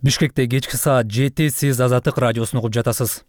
Бишкекте кечки саат 7 сиз Азаттык радиосун угуп жатасыз.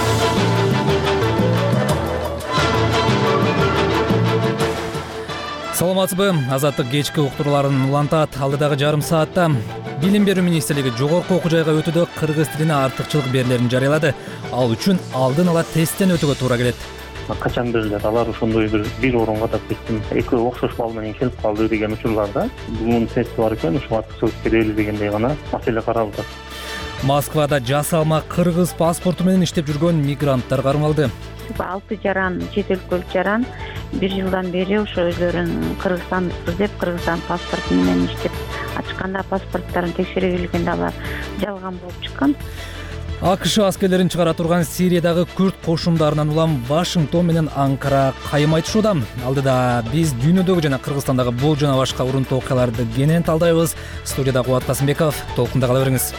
Саламатсызбы? Азаттык кечки уктурууларын улантат. Алдыдагы жарым саатта Билим берүү министрлиги жогорку окуу жайга өтүүдө кыргыз тилине артыкчылык берилерин жарыялады. Ал үчүн алдын ала тесттен өтүүгө туура келет. Качан берилет, алар ошондой бир орунга да тесттин экөө окшош балл менен келип калды деген учурларда бунун тести бар экен, ошого артыкчылык берели дегендей гана маселе каралды. Москвада жасалма кыргыз паспорту менен иштеп жүргөн мигранттар кармалды. 6 жаран, чет өлкөлүк жаран 1 жылдан бери ошо өзлөрүн кыргызстандыкпыз деп Кыргызстан паспорту менен иштеп ачканда паспорттарын текшере келгенде алар жалган болуп чыккан. АКШ аскерлерин чыгара турган Сириядагы күрд кошундарынан улам Вашингтон менен Анкара кайым айтышууда. Алдыда биз дүйнөдөгү жана Кыргызстандагы бул жана башка урунтуу окуяларды кенен талдайбыз. Студияда Кубат Касымбеков, толкунда кала бериңиз.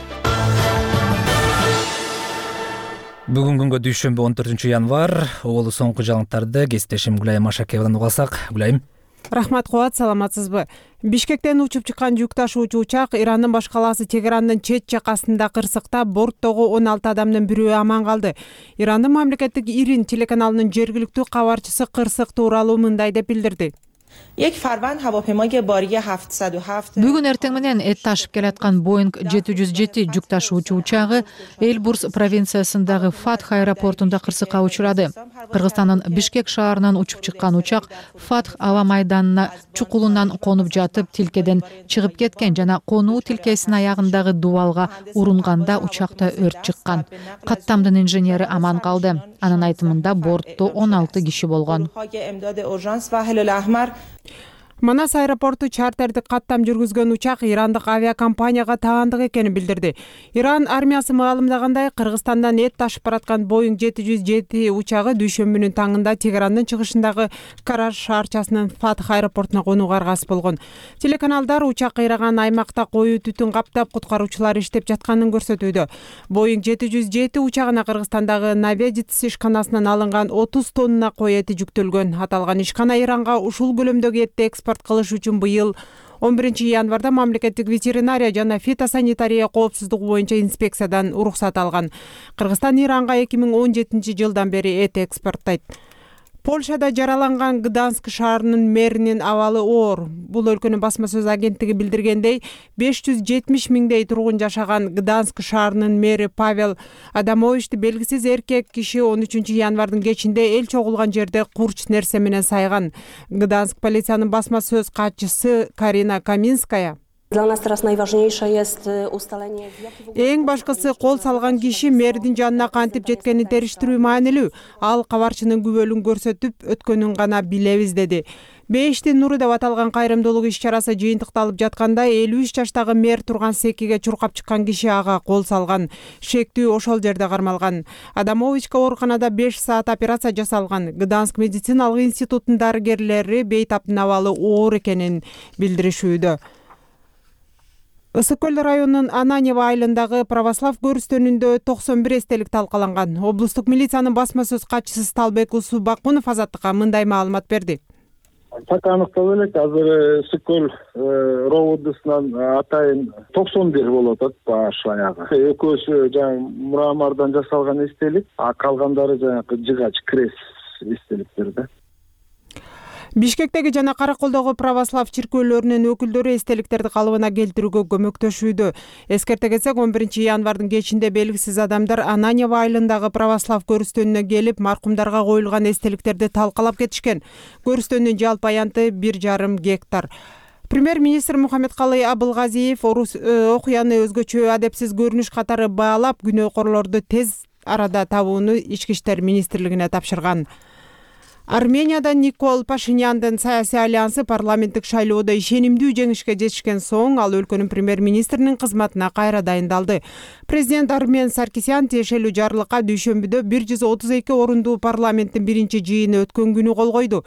Бүгүн күнгө дүйшөмбү 14 январь. Оолу соңку жаңылыктарды кесиптешим Гүлайым Машакеевадан угасак. Гүлайым. Рахмат Кубат, саламатсызбы? Бишкектен учуп чыккан жүк ташуучу учак Ирандын баш калаасы Тегерандын чет жакасында кырсыктап, борттогу 16 адамдын бирөө аман калды. Ирандын мамлекеттик Ирин телеканалынын жергиликтүү кабарчысы кырсык тууралуу мындай деп билдирди. Бүгүн эртең менен эт ташып келаткан Boeing 707 жүк ташуучу учагы Эльбурс провинциясындагы Фатх аэропортунда кырсыкка учурады. Кыргызстандын Бишкек шаарынан учуп чыккан учак Фатх аба майданына чукулунан конуп жатып тилкеден чыгып кеткен жана конуу тилкесинин аягындагы дубалга урунганда учакта өрт чыккан. Каттамдын инженери аман калды. Анын айтымында бортто 16 киши болгон. Манас аэропорту чартердик каттам жүргүзгөн учак ирандык авиакомпанияга таандык экенин билдирди. Иран армиясы маалымдагандай, Кыргызстандан эт ташып бараткан Boeing 707 учагы дүйшөмбүнүн таңында Тегерандын чыгышындагы Караш шаарчасынын Фатх аэропортуна конууга аргасыз болгон. Телеканалдар учак кыйраган аймакта коюу түтүн каптап, куткаруучулар иштеп жатканын көрсөтүүдө. Boeing 707 учагына Кыргызстандагы Новедиц ишканасынан алынган 30 тонна кой эти жүктөлгөн. Аталган ишкана Иранга ушул көлөмдөгү этти экспорт кылыш үчүн быйыл 11 январда мамлекеттик ветеринария жана фитосанитария коопсуздугу боюнча инспекциядан уруксат алган. Кыргызстан Иранга 2017 жылдан бери эт экспорттойт. Польшада жараланган Гданск шаарынын мэринин абалы оор. Бул өлкөнүн басма сөз агенттиги билдиргендей, 570 миңдей тургун жашаган Гданск шаарынын мэри Павел Адамовичти белгисиз эркек киши 13 январдын кечинде эл чогулган жерде курч нерсе менен сайган. Гданск полициянын басма сөз катчысы Карина Каминская: Эң башкысы кол салган киши мэрдин жанына кантип жеткенин териштирүү маанилүү. Ал кабарчынын күбөлүн көрсөтүп өткөнүн гана билебиз, деди. Бештин нуру деп аталган кайрымдуулук иш-чарасы жыйынтыкталып жатканда 53 жаштагы мэр турган секиге чуркап чыккан киши ага кол салган. Шектүү ошол жерде кармалган. Адамовичке ооруканада 5 саат операция жасалган. Гданск медициналык институтунун дарыгерлери бейтаптын абалы оор экенин билдиришүүдө. Ысык көл районунун Ананьево айылындагы православ көрүстөнүндө 91 эстелик талкаланган. Облустук милициянын басма сөз катчысы Сталбек Усубакунов Азаттыкка мындай маалымат берди. Так аныкталып элек, азыр Ысык көл ровдусунан атайын 91 болуп атат баш аягы. Экөөсү жаңы мрамордон жасалган эстелик, а калгандары жаңы жыгач крест эстеликтерде. Бишкектеги жана Караколдогу православ чиркөөлөрүнүн өкүлдөрү эстеликтерди калыбына келтирүүгө көмөктөшүүдө. Эскерте кетсек, 11 январдын кечинде белгисиз адамдар Ананьево айылындагы православ көрүстөнүнө келип, маркумдарга коюлган эстеликтерди талкалап кетишкен. Көрүстөнүн жалпы аянты 1,5 гектар. Премьер-министр Мухаммедкалый Абылгазиев окуяны өзгөчө адепсиз көрүнүш катары баалап, күнөөкөрлөрдү тез арада табууну Ички иштер министрлигине тапшырган. Арменияда Никол Пашиняндын саясий альянсы парламенттик шайлоодо ишенимдүү жеңишке жетишкен соң ал өлкөнүн премьер-министринин кызматына кайра дайындалды. Президент Армен Саркисян тиешелүү жарлыкка дүйшөмбүдө 132 орундуу парламенттин биринчи жыйыны өткөн күнү кол койду.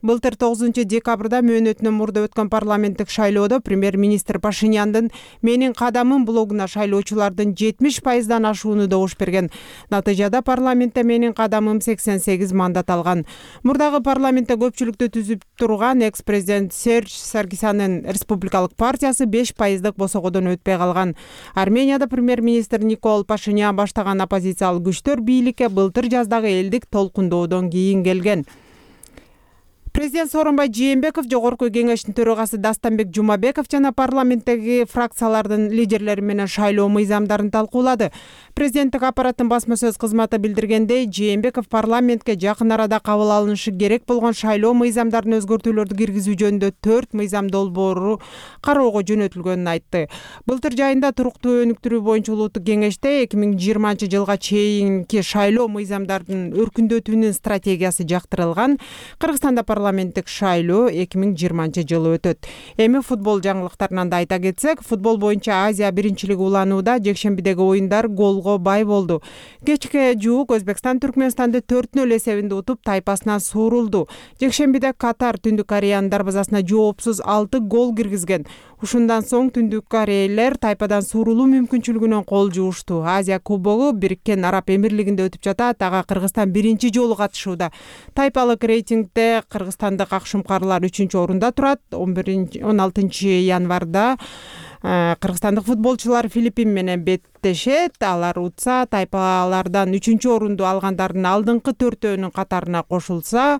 Былтыр 9 декабрда мөөнөтүнөн мурда өткөн парламенттик шайлоодо премьер-министр Пашиняндын «Менин кадамым» блогуна шайлоочулардын 70%дан ашууну добуш берген. Натыйжада парламентте «Менин кадамым» 88 мандат алган. Мурдагы парламентте көпчүлүктү түзүп турган экс-президент Серж Саркисянын республикалык партиясы 5%дык босогодон өтпөй калган. Арменияда премьер-министр Никол Пашинян баштаган оппозициялык күчтөр бийликке былтыр жаздагы элдик толкундоодон кийин келген. Президент Сооронбай Жээнбеков, Жогорку Кеңештин төрагасы Дастанбек Жумабеков жана парламенттеги фракциялардын лидерлери менен шайлоо мыйзамдарын талкуулады. Президенттик аппараттын басма сөз кызматы билдиргендей, Жээнбеков парламентке жакын арада кабыл алынышы керек болгон шайлоо мыйзамдарын өзгөртүүлөрдү киргизүү жөнүндө 4 мыйзам долбоору кароого жөнөтүлгөнүн айтты. Былтыр жайында туруктуу өнүктүрүү боюнча улуттук кеңеште 2020 жылга чейинки шайлоо мыйзамдарын өркүндөтүүнүн стратегиясы жактырылган. Кыргызстанда парламенттик шайлоо 2020 жылы өтөт. Эми футбол жаңылыктарынан да айта кетсек, футбол боюнча Азия биринчилиги уланууда жекшембидеги оюндар голго бай болду. Кечке жуук Өзбекстан Түркмөнстанды 4-0 эсебинде утуп тайпасына суурулду. Жекшембиде Катар Түндүк Кореянын дарбазасына жоопсуз 6 гол киргизген. Ушундан соң Түндүк Кореялар тайпадан суурулуу мүмкүнчүлүгүнөн кол жуушту. Азия кубогу Бириккен Араб Эмирлигинде өтүп жатат. Ага Кыргызстан биринчи жолу катышууда. Тайпалык рейтингде Кыргызстандык акшумкарлар 3-орунда турат. 16 январда кыргызстандык футболчулар Филиппин менен беттешет. Алар утса тайпалардан 3-орунду алгандардын алдыңкы 4-өөнүн катарына кошулса,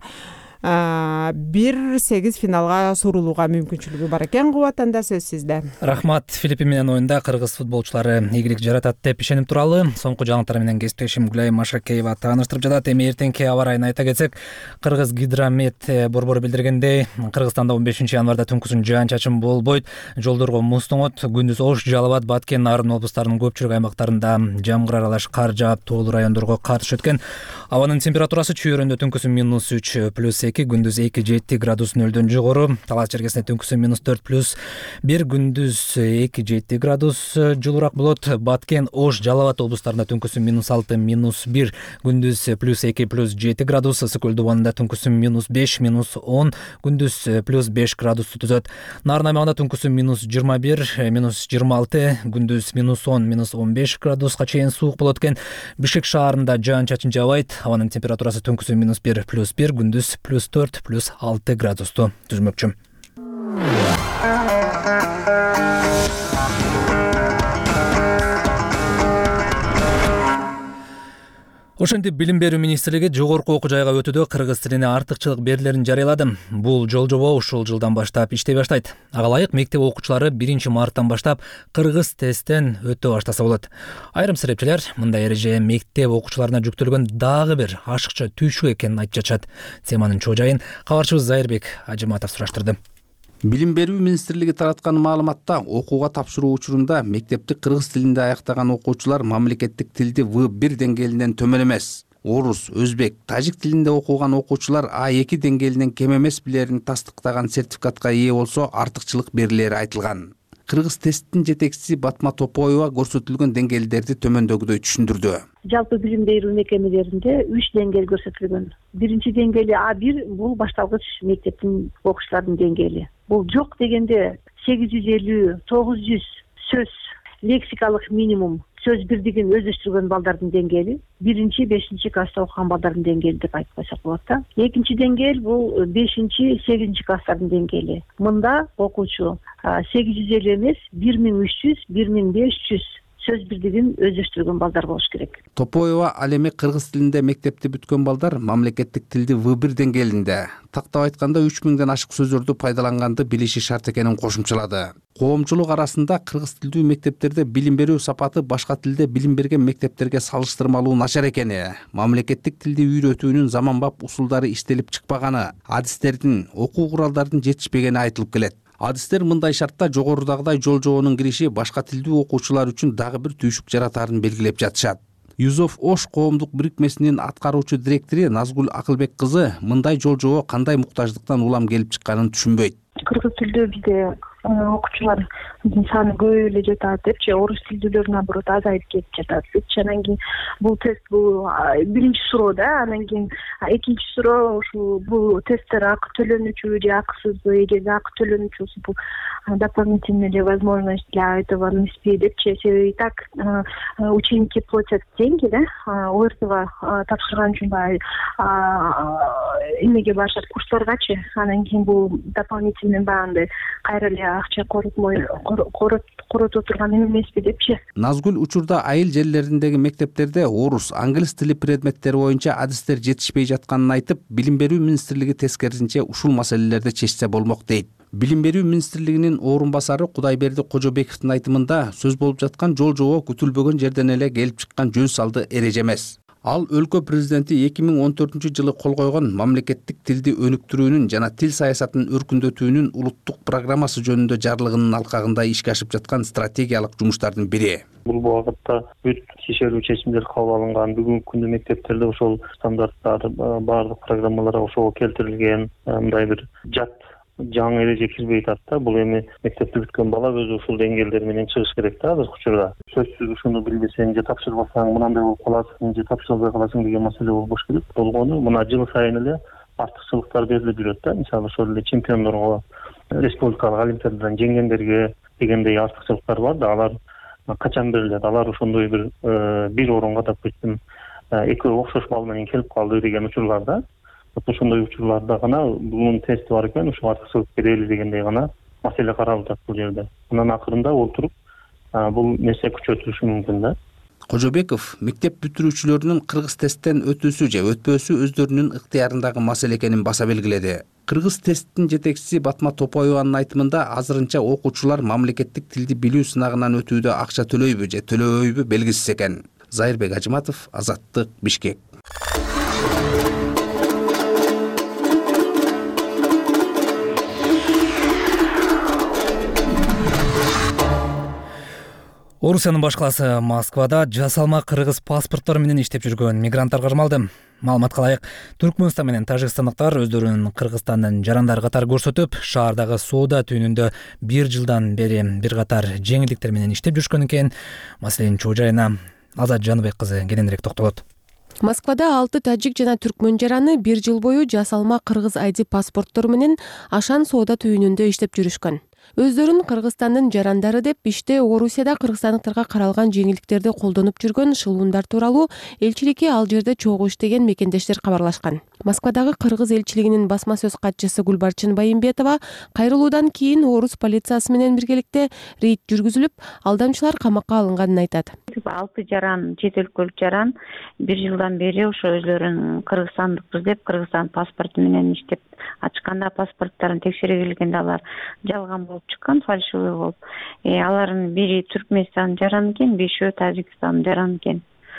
1-8 финалга сурулууга мүмкүнчүлүгү бар экен. Кубатанда сөз сизде. Рахмат. Филиппин менен оюнда кыргыз футболчулары ийгилик жаратат деп ишенип туралы. Соңку жаңылыктар менен кесиптешим Гүлай Машакеева тааныштырып жатат. Эми эртеңки аба ырайын айта кетсек, Кыргыз гидромет борбору билдиргендей, Кыргызстанда 15 январда түнкүсүн жаан-чачын болбойт. Жолдорго муз тоңот. Күндүз Ош, Жалал Абад, Баткен, Нарын облустарынын көпчүлүк аймактарында жамгыр аралаш кар жаап, тоолуу райондорго кар түшөткөн. Абанын температурасы чүйөрүндө түнкүсүн -3+2, күндүз 2-7 градус нөлдөн жогору. Талас жергесинде түнкүсүн -4+1, күндүз 2-7 градус жылуураак болот. Баткен, Ош, Жалал Абад облустарында түнкүсүн -6-1, күндүз +2+7 градус. Ысык көл дубанында түнкүсүн -5, -10, күндүз +5 градусту түзөт. Нарын аймагында түнкүсүн -21, -26, күндүз -10, -15 градуска чейин суук болот экен. Бишкек шаарында жаан-чачын жаабайт. Абанын температурасы түнкүсүн -1+1, күндүз +4+6 градусту түзмөкчү. Ошентип Билим берүү министрлиги жогорку окуу жайга өтүүдө кыргыз тилине артыкчылык берилерин жарыялады. Бул жол жобо ушул жылдан баштап иштей баштайт. Ага ылайык мектеп окуучулары 1-марттан баштап кыргыз тесттен өтө баштаса болот. Айрым серепчилер мындай эреже мектеп окуучуларына жүктөлгөн дагы бир ашыкча түйшүк экенин айтып жатышат. Теманын чоо жайын кабарчыбыз Зайырбек Ажыматов сураштырды. Билим берүү министрлиги тараткан маалыматта окууга тапшыруу учурунда мектепти кыргыз тилинде аяктаган окуучулар мамлекеттик тилди В1 деңгээлинен төмөн эмес, орус, өзбек, тажик тилинде окуган окуучулар А2 деңгээлинен кем эмес билерин тастыктаган сертификатка ээ болсо артыкчылык берилери айтылган. Кыргыз тесттин жетекчиси Батма Топоева көрсөтүлгөн деңгээлдерди төмөндөгүдөй түшүндүрдү. Жалпы билим берүү мекемелеринде 3 деңгээл көрсөтүлгөн. Биринчи деңгээли А1 бул башталгыч мектептин окуучуларынын деңгээли. Бул жок дегенде 850-900 сөз лексикалык минимум сөз бирдигин өздөштүргөн балдардын деңгээли 1-5 класста окуган балдардын деңгээли деп айтып койсок болот да. Экинчи деңгээл бул 5-8 класстардын деңгээли. Мында окуучу 850 эмес 1300-1500 сөз бирдигин өздөштүргөн балдар болуш керек. Топоева ал эми кыргыз тилинде мектепти бүткөн балдар мамлекеттик тилди В1 деңгээлинде, тактап айтканда 3000ден ашык сөздөрдү пайдаланганды билиши шарт экенин кошумчалады. Коомчулук арасында кыргыз тилдүү мектептерде билим берүү сапаты башка тилде билим берген мектептерге салыштырмалуу начар экени, мамлекеттик тилди үйрөтүүнүн заманбап усулдары иштелип чыкпаганы, адистердин, окуу куралдардын жетишпегени айтылып келет. Адистер мындай шартта жогорудагыдай жол жобонун кириши башка тилдүү окуучулар үчүн дагы бир түйшүк жаратарын белгилеп жатышат. Юзов Ош коомдук бирикмесинин аткаруучу директору Назгул Акылбек кызы мындай жол жобо кандай муктаждыктан улам келип чыкканын түшүнбөйт. Кыргыз тилдөө бизде окуучулар саны көбөйүп эле жатат депчи, орус тилдүүлөр наоборот азайып кетип жатат депчи. Анан кийин бул тест бул биринчи суроо да, анан кийин экинчи суроо ушул бул тесттер акы төлөнүүчүбү же акысызбы, эгерде акы төлөнүүчү болсо бул дополнительная ли возможность для этого НСП депчи. Себеби и так ученики платят деньги, да, ОРТга тапшырган үчүн баягы эмеге барышат, курстаргачы. Анан кийин бул дополнительный баягындай кайра эле акча коротуп турган эмеспи депчи. Назгүл, учурда айыл жерлериндеги мектептерде орус, англис тили предметтери боюнча адистер жетишпей жатканын айтып, Билим берүү министрлиги тескерисинче ушул маселелерди чечсе болмок дейт. Билим берүү министрлигинин орун басары Кудайберди Кожобековдун айтымында сөз болуп жаткан жол жобо күтүлбөгөн жерден эле келип чыккан жөн салды эреже эмес. Ал өлкө президенти 2014-жылы кол койгон мамлекеттик тилди өнүктүрүүнүн жана тил саясатын өркүндөтүүнүн улуттук программасы жөнүндө жарлыгынын алкагында ишке ашып жаткан стратегиялык жумуштардын бири. Бул багытта бүт шишерүү чечимдер кабыл алынган. Бүгүнкү күндө мектептерде ошол стандарттар, баардык программалар ошого келтирилген. Мындай бир жат жаңы эреже кирбей атат да. Бул эми мектепти бүткөн бала өзү ушул деңгээлдер менен чыгыш керек да азыркы учурда. Сөзсүз ушуну билбесең же тапшырбасаң мынандай болуп каласың же тапшырбай каласың деген маселе болбош керек. Болгону мына жыл сайын эле артыкчылыктар берилип жүрөт да. Мисалы ошол эле чемпиондорго, республикалык олимпиададан жеңгендерге дегендей артыкчылыктар бар да. Алар качан берилет? Алар ошондой бир орунга допустим экөө окшош балл менен келип калды деген учурларда. Ошондой учурларда гана бунун тести бар экен, ушул артыкчылык берели дегендей гана маселе каралып жатат бул жерде. Анан акырында олтуруп бул нерсе күчөтүлүшү мүмкүн да. Кожобеков мектеп бүтүрүүчүлөрүнүн кыргыз тесттен өтүүсү же өтпөөсү өздөрүнүн ыктыярындагы маселе экенин баса белгиледи. Кыргыз тесттин жетекчиси Батма Топоеванын айтымында азырынча окуучулар мамлекеттик тилди билүү сынагынан өтүүдө акча төлөйбү же төлөбөйбү белгисиз экен. Зайырбек Ажыматов, Азаттык, Бишкек. Орусиянын баш калаасы Москвада жасалма кыргыз паспорттор менен иштеп жүргөн мигранттар кармалды. Маалыматка ылайык, Түркмөнстан менен тажикстандыктар өздөрүнүн Кыргызстандын жарандары катары көрсөтүп, шаардагы соода түйүнүндө 1 жылдан бери бир катар жеңилдиктер менен иштеп жүрүшкөн экен. Маселенин чоо жайына Азат Жаныбек кызы кененирээк токтолот. Москвада 6 тажик жана түркмөн жараны 1 жыл бою жасалма кыргыз ID паспорттору менен Ашан соода түйүнүндө иштеп жүрүшкөн. Өздөрүн Кыргызстандын жарандары деп иште Орусияда кыргызстандыктарга каралган жеңилдиктерди колдонуп жүргөн шылуундар тууралуу элчиликке ал жерде чогуу иштеген мекендештер кабарлашкан. Москвадагы кыргыз элчилигинин басма сөз катчысы Гүлбарчын Байымбетова кайрылуудан кийин орус полициясы менен биргеликте рейд жүргүзүлүп, алдамчылар камакка алынганын айтат. 6 жаран, чет өлкөлүк жаран 1 жылдан бери ошо өзлөрүн кыргызстандыкпыз деп Кыргызстан паспорту менен иштеп ачканда паспорттарын текшере келгенде алар жалган болуп чыккан, фальшивый болуп. Алардын бири Түркмөнстан жараны экен, 5-өө Тажикстан жараны экен.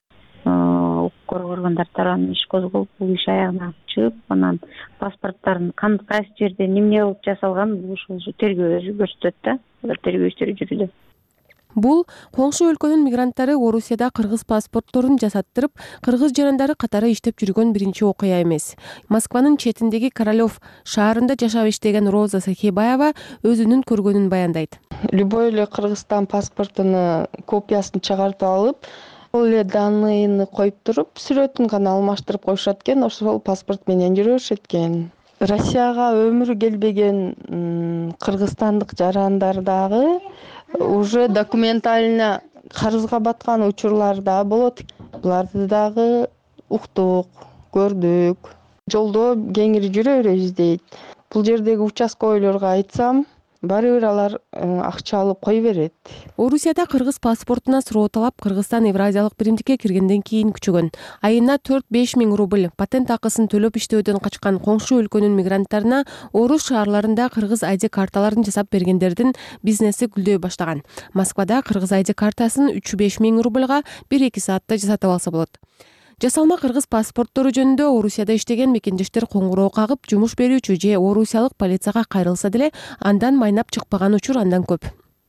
Укук органдар тарабынан иш козголуп, бул иш аягына чыгып, анан паспорттардын кайсы жерде эмне болуп жасалган бул ошол тергөө өзү көрсөтөт да. Алар тергөө иштери жүрүүдө. Бул коңшу өлкөнүн мигранттары Орусияда кыргыз паспортторун жасаттырып, кыргыз жарандары катары иштеп жүргөн биринчи окуя эмес. Москванын четиндеги Королёв шаарында жашап иштеген Роза Сахибаева өзүнүн көргөнүн баяндайт. Любой эле Кыргызстан паспортунун копиясын чыгартып алып, ол эле данныйын коюп туруп, сүрөтүн гана алмаштырып коюшат экен, ошол паспорт менен жүрүшөт экен. Россияга өмүрү келбеген кыргызстандык жарандар дагы уже документально карызга баткан учурлар да болот. Буларды дагы уктук, көрдүк. Жолдо кеңири жүрө беребиз дейт. Бул жердеги участковыйлорго айтсам, баары бир алар акча алып кой берет. Орусияда кыргыз паспортуна суроо талап Кыргызстан Евразиялык биримдикке киргенден кийин күчөгөн. Айына 4-5 миң рубль патент акысын төлөп иштөөдөн качкан коңшу өлкөнүн мигранттарына орус шаарларында кыргыз ID карталарын жасап бергендердин бизнеси гүлдөй баштаган. Москвада кыргыз ID картасын 3-5 миң рубльга 1-2 саатта жасатып алса болот. Жасалма кыргыз паспорттору жөнүндө Орусияда иштеген мекендештер коңгуроо кагып, жумуш берүүчү же орусиялык полицияга кайрылса деле, андан майнап чыкпаган учур андан көп.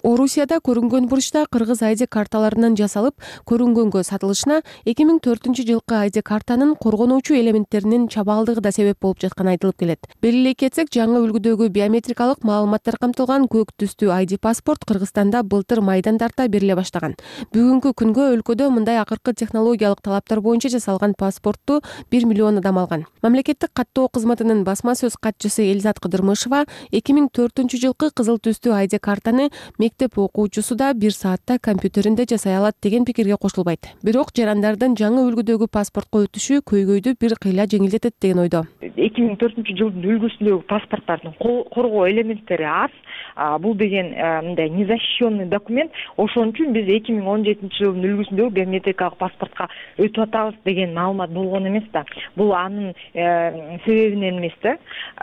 Орусияда көрүнгөн бурчта кыргыз ID карталарынан жасалып, көрүнгөнгө сатылышына 2004-жылкы ID картанын коргонуучу элементтеринин чабаалдыгы да себеп болуп жатканы айтылып келет. Белгилей кетсек, жаңы үлгүдөгү биометрикалык маалыматтар камтылган көк түстүү ID паспорт Кыргызстанда былтыр майдан тарта бериле баштаган. Бүгүнкү күнгө өлкөдө мындай акыркы технологиялык талаптар боюнча жасалган паспортту 1 миллион адам алган. Мамлекеттик каттоо кызматынын басма сөз катчысы Элизат Кыдырмышева 2004-жылкы кызыл түстүү ID картаны мектеп окуучусу да 1 саатта компьютеринде жасай алат деген пикирге кошулбайт. Бирок жарандардын жаңы үлгүдөгү паспортко өтүшү көйгөйдү бир кыйла жеңилдетет деген ойдо. 2004-жылдын үлгүсүндөгү паспорттардын коргоо элементтери аз. Бул деген мындай незащищенный документ. Ошон үчүн биз 2017-жылдын үлгүсүндөгү биометрикалык паспортко өтүп атабыз деген маалымат болгон эмес да. Бул анын себебинен эмес да.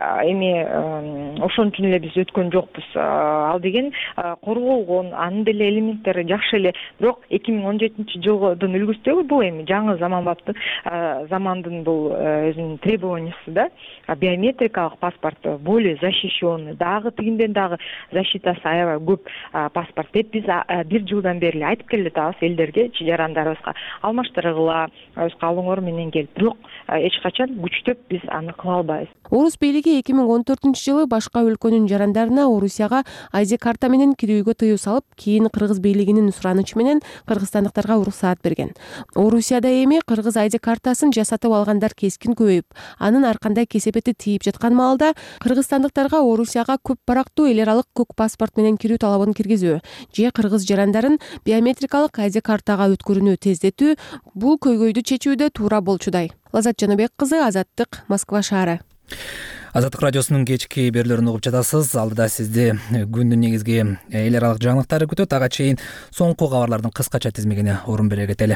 Эми ошон үчүн эле биз өткөн жокпуз. Ал деген корголгон, анын деле элементтери жакшы эле. Бирок 2017-жылдын үлгүсүндөгү бул эми жаңы замандын бул өзүнүн требованиясы да. Биометрикалык паспорт более защищенный. Дагы тигинден дагы защитасы аябай көп паспорт деп биз 1 жылдан бери айтып келатабыз элдерге, жарандарыбызга алмаштыргыла, өз калыңор менен келип. Бирок эч качан күчтөп биз аны кыла албайбыз. Орус бийлиги 2014-жылы башка өлкөнүн жарандарына Орусияга ID карта менен кирүүгө тыюу салып, кийин кыргыз бийлигинин суранычы менен кыргызстандыктарга уруксаат берген. Орусияда эми кыргыз ID картасын жасатып алгандар кескин көбөйүп, анын ар кандай кесепети тийип жаткан маалда кыргызстандыктарга Орусияга көп барактуу эл аралык көк паспорт менен кирүү талабын киргизүү же кыргыз жарандарын биометрикалык ID картага өткөрүүнү тездетүү бул көйгөйдү чечүүдө туура болчудай. Лазат Жаныбек кызы, Азаттык, Москва шаары. Азаттык радиосунун кечки берүүлөрүн угуп жатасыз. Алдыда сизди күндүн негизги эл аралык жаңылыктары күтөт. Ага чейин соңку кабарлардын кыскача тизмегине орун бере кетели.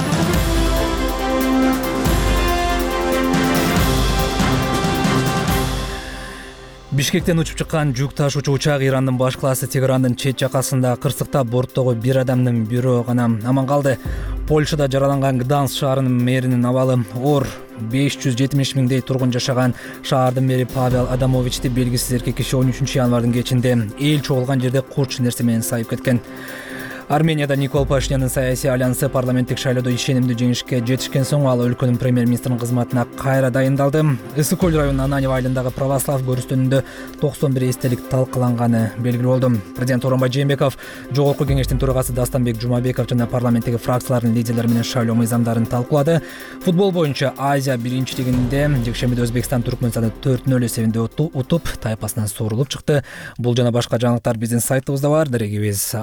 Бишкектен учуп чыккан жүк ташуучу учак Ирандын баш калаасы Тегерандын чет жакасында кырсыктап, борттогу бир адамдын бирөө гана аман калды. Польшада жараланган Гданьск шаарынын мэринин абалы оор. 570 миңдей тургун жашаган шаардын мэри Павел Адамовичти белгисиз эркек киши 13 январдын кечинде эл чогулган жерде курч нерсе менен сайып кеткен. Арменияда Никол Пашинянын саясий альянсы парламенттик шайлоодо ишенимдүү жеңишке жетишкен соң ал өлкөнүн премьер-министринин кызматына кайра дайындалды. Ысык көл районунун Ананьев айылындагы православ көрүстөнүндө 91 эстелик талкаланганы белгилүү болду. Президент Оронбай Жээнбеков, Жогорку кеңештин төрагасы Дастанбек Жумабеков жана парламенттеги фракциялардын лидерлери менен шайлоо мыйзамдарын талкуулады. Футбол боюнча Азия биринчилигинде жекшембиде Өзбекстан Түркмөнстандын 4-0 эсебинде утуп, тайпасынан суурулуп чыкты. Бул жана башка жаңылыктар биздин сайтыбызда бар. Дарегибиз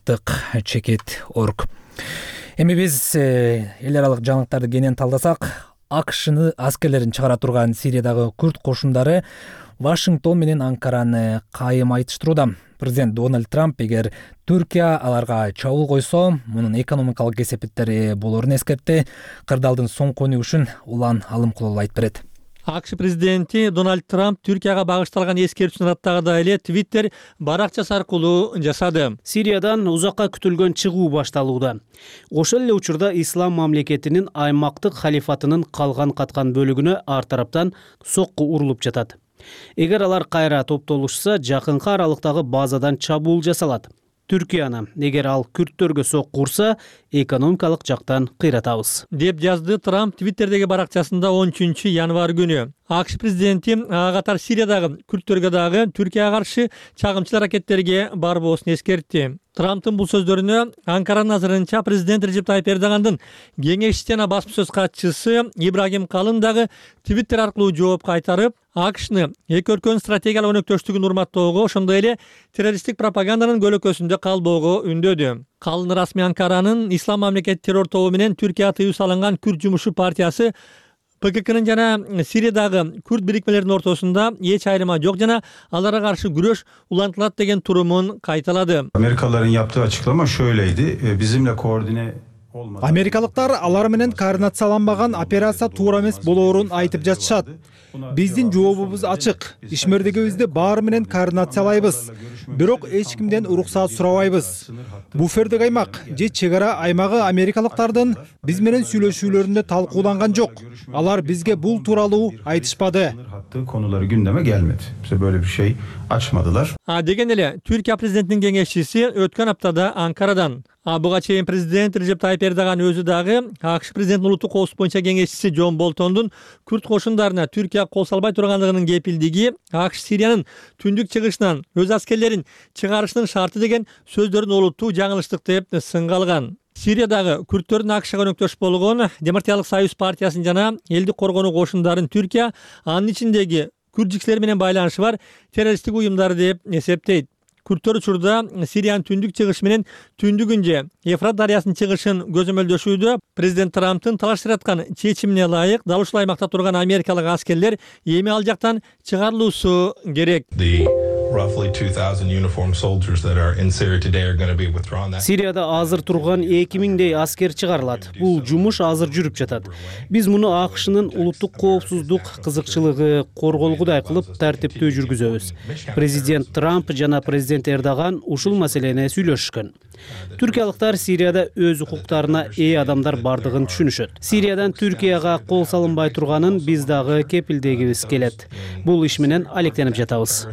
azattik.org. Эми биз эл аралык жаңылыктарды кенен талдасак, АКШны аскерлерин чыгара турган Сириядагы күрд кошундары Вашингтон менен Анкараны кайым айтыштырууда. Президент Дональд Трамп эгер Түркия аларга чабуул койсо, мунун экономикалык кесепеттери болорун эскертти. Кырдаалдын соңку өнүгүшүн Улан Алымкулов айтып берет. АКШ президенти Дональд Трамп Түркияга багышталган эскертүүнү аттагыдай эле Twitter баракчасы аркылуу жасады. Сириядан узакка күтүлгөн чыгуу башталууда. Ошол эле учурда ислам мамлекетинин аймактык халифатынын калган каткан бөлүгүнө ар тараптан сокку урулуп жатат. Эгер алар кайра топтолушса, жакынкы аралыктагы базадан чабуул жасалат. Түркияны, эгер ал күрттөргө сокку урса, экономикалык жактан кыйратабыз, деп жазды Трамп Твиттердеги баракчасында 13 январь күнү. АКШ президенти катар Сириядагы күрттөргө дагы Түркияга каршы чагымчыл аракеттерге барбоосун эскертти. Трамптын бул сөздөрүнө Анкаранын азырынча президент Режеп Тайып Эрдогандын кеңешчиси жана басма сөз катчысы Ибрагим Калын дагы Твиттер аркылуу жооп кайтарып, АКШны эки өлкөнүн стратегиялык өнөктөштүгүн урматтоого, ошондой эле террористтик пропаганданын көлөкөсүндө калбоого үндөдү. Калын расмий Анкаранын Ислам мамлекет террор тобу менен Түркия тыюу салынган Күрд жумушу партиясы ПККнын жана Сириядагы күрд бирикмелеринин ортосунда эч айырма жок жана аларга каршы күрөш улантылат деген турумун кайталады. Amerikalıların yaptığı açıklama şöyleydi. Bizimle koordine Америкалыктар алар менен координацияланбаган операция туура эмес болоорун айтып жатышат. Биздин жообубуз ачык. Ишмердегибизди баары менен координациялайбыз. Бирок эч кимден уруксаат сурабайбыз. Буфердик аймак же чек ара аймагы америкалыктардын биз менен сүйлөшүүлөрүндө талкууланган жок. Алар бизге бул тууралуу айтышпады. Konuları gündeme gelmedi. Bize böyle bir şey açmadılar. Деген эле Түркия президентинин кеңешчиси өткөн аптада Анкарадан буга чейин президент Режеп Тайып Эрдоган өзү дагы АКШ президентинин улуттук коопсуздук боюнча кеңешчиси Джон Болтондун Күрд кошундарына Түркия кол салбай тургандыгынын кепилдиги АКШ Сириянын түндүк чыгышынан өз аскерлерин чыгарышынын шарты деген сөздөрүн олуттуу жаңылыштык деп сынга алган. Сириядагы күрдтөрдүн АКШга өнөктөш болгон Демократиялык союз партиясын жана элдик коргонуу кошундарын Түркия анын ичиндеги күрдчүклер менен байланышы бар террористтик уюмдар деп эсептейт. Күрдтөр учурда Сириянын түндүк чыгышы менен түндүгүн же Ефрат дарыясынын чыгышын көзөмөлдөшүүдө президент Трамптын талаштыраткан чечимине ылайык дал ушул аймакта турган америкалык аскерлер эми ал жактан чыгарылуусу керек. Сирияда азыр турган 2000дей аскер чыгарылат. Бул жумуш азыр жүрүп жатат. Биз муну АКШнын улуттук коопсуздук кызыкчылыгы корголгудай кылып тартиптүү жүргүзөбүз. Президент Трамп жана президент Эрдоган ушул маселени сүйлөшүшкөн. Түркиялыктар Сирияда өз укуктарына ээ адамдар бардыгын түшүнүшөт. Сириядан Түркияга кол салынбай турганын биз дагы кепилдегибиз келет. Бул иш менен алектенип жатабыз.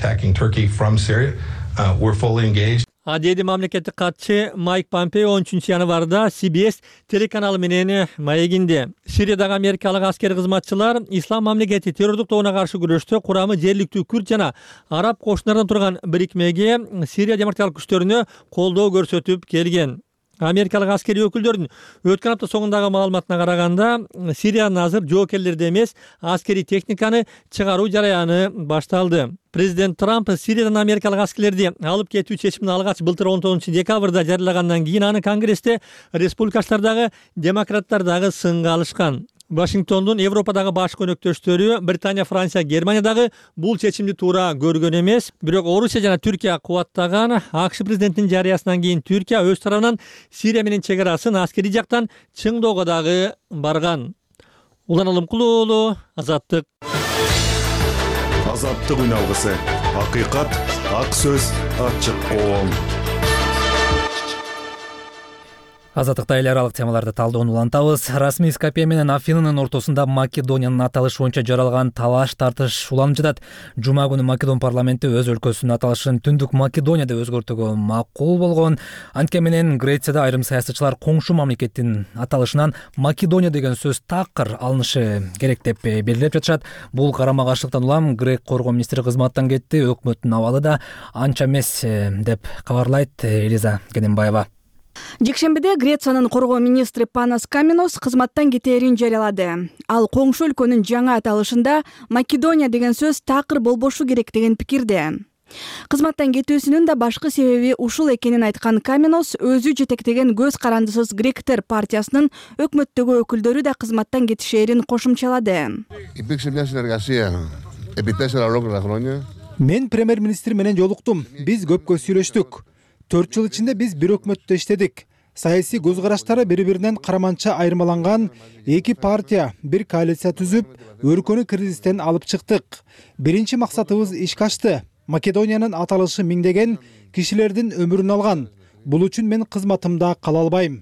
Деди мамлекеттик катчы Майк Помпео 13 январда CBS телеканалы менен маегинде. Сириядагы америкалык аскер кызматчылар ислам мамлекети террордук тобуна каршы күрөштө курамы жергиликтүү күрд жана араб кошундарынан турган бирикмеге Сирия демократиялык күчтөрүнө колдоо көрсөтүп келген. Америкалык аскери өкүлдөрдүн өткөн апта соңундагы маалыматына караганда, Сириянын азыр жоокерлерди эмес, аскери техниканы чыгаруу жараяны башталды. Президент Трамп Сириядан америкалык аскерлерди алып кетүү чечимин алгач былтыр 19 декабрда жарыялагандан кийин аны Конгрессте республикачылар дагы, демократтар дагы сынга алышкан. Вашингтондун Европадагы башкы өнөктөштөрү Британия, Франция, Германия дагы бул чечимди туура көргөн эмес. Бирок Орусия жана Түркия кубаттаган АКШ президентинин жарыясынан кийин Түркия өз тарабынан Сирия менен чек арасын аскери жактан чыңдоого дагы барган. Улан Алымкулуу уулу, Азаттык. Азаттык үн алгысы. Акыйкат, ак сөз, ачык коом. Азаттыкта эл аралык темаларды талдоону улантабыз. Расмий Скопье менен Афинанын ортосунда Македониянын аталышы боюнча жаралган талаш тартыш уланып жатат. Жума күнү Македон парламенти өз өлкөсүнүн аталышын Түндүк Македония деп өзгөртүүгө макул болгон. Анткени менен Грецияда айрым саясатчылар коңшу мамлекеттин аталышынан Македония деген сөз такыр алынышы керек деп белгилеп жатышат. Бул карама каршылыктан улам Грек коргоо министри кызматтан кетти. Өкмөттүн абалы да анча эмес деп кабарлайт Элиза Кененбаева. Жекшембиде Грециянын коргоо министри Панас Каменос кызматтан кетээрин жарыялады. Ал коңшу өлкөнүн жаңа аталышында Македония деген сөз такыр болбошу керек деген пикирде. Кызматтан кетүүсүнүн да башкы себеби ушул экенин айткан Каменос өзү жетектеген көз карандысыз гректер партиясынын өкмөттөгү өкүлдөрү да кызматтан кетишээрин кошумчалады. Мен премьер-министр менен жолуктум. Биз көпкө сүйлөштүк. 4 жыл ичинде биз бир өкмөттө иштедик. Саясий көз караштары бири-биринен караманча айырмаланган эки партия бир коалиция түзүп, өлкөнү кризистен алып чыктык. Биринчи максатыбыз ишке ашты. Македониянын аталышы миңдеген кишилердин өмүрүн алган. Бул үчүн мен кызматымда кала албайм.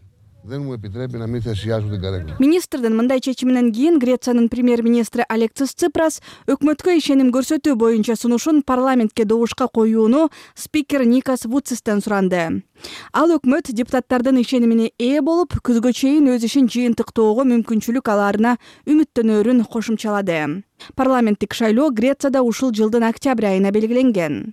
Министрдин мындай чечиминен кийин Грециянын премьер-министри Алексис Ципрас өкмөткө ишеним көрсөтүү боюнча сунушун парламентке добушка коюуну спикер Никос Вуцистен суранды. Ал өкмөт депутаттардын ишенимине ээ болуп, күзгө чейин өз ишин жыйынтыктоого мүмкүнчүлүк алаарына үмүттөнөөрүн кошумчалады. Парламенттик шайлоо Грецияда ушул жылдын октябрь айына белгиленген.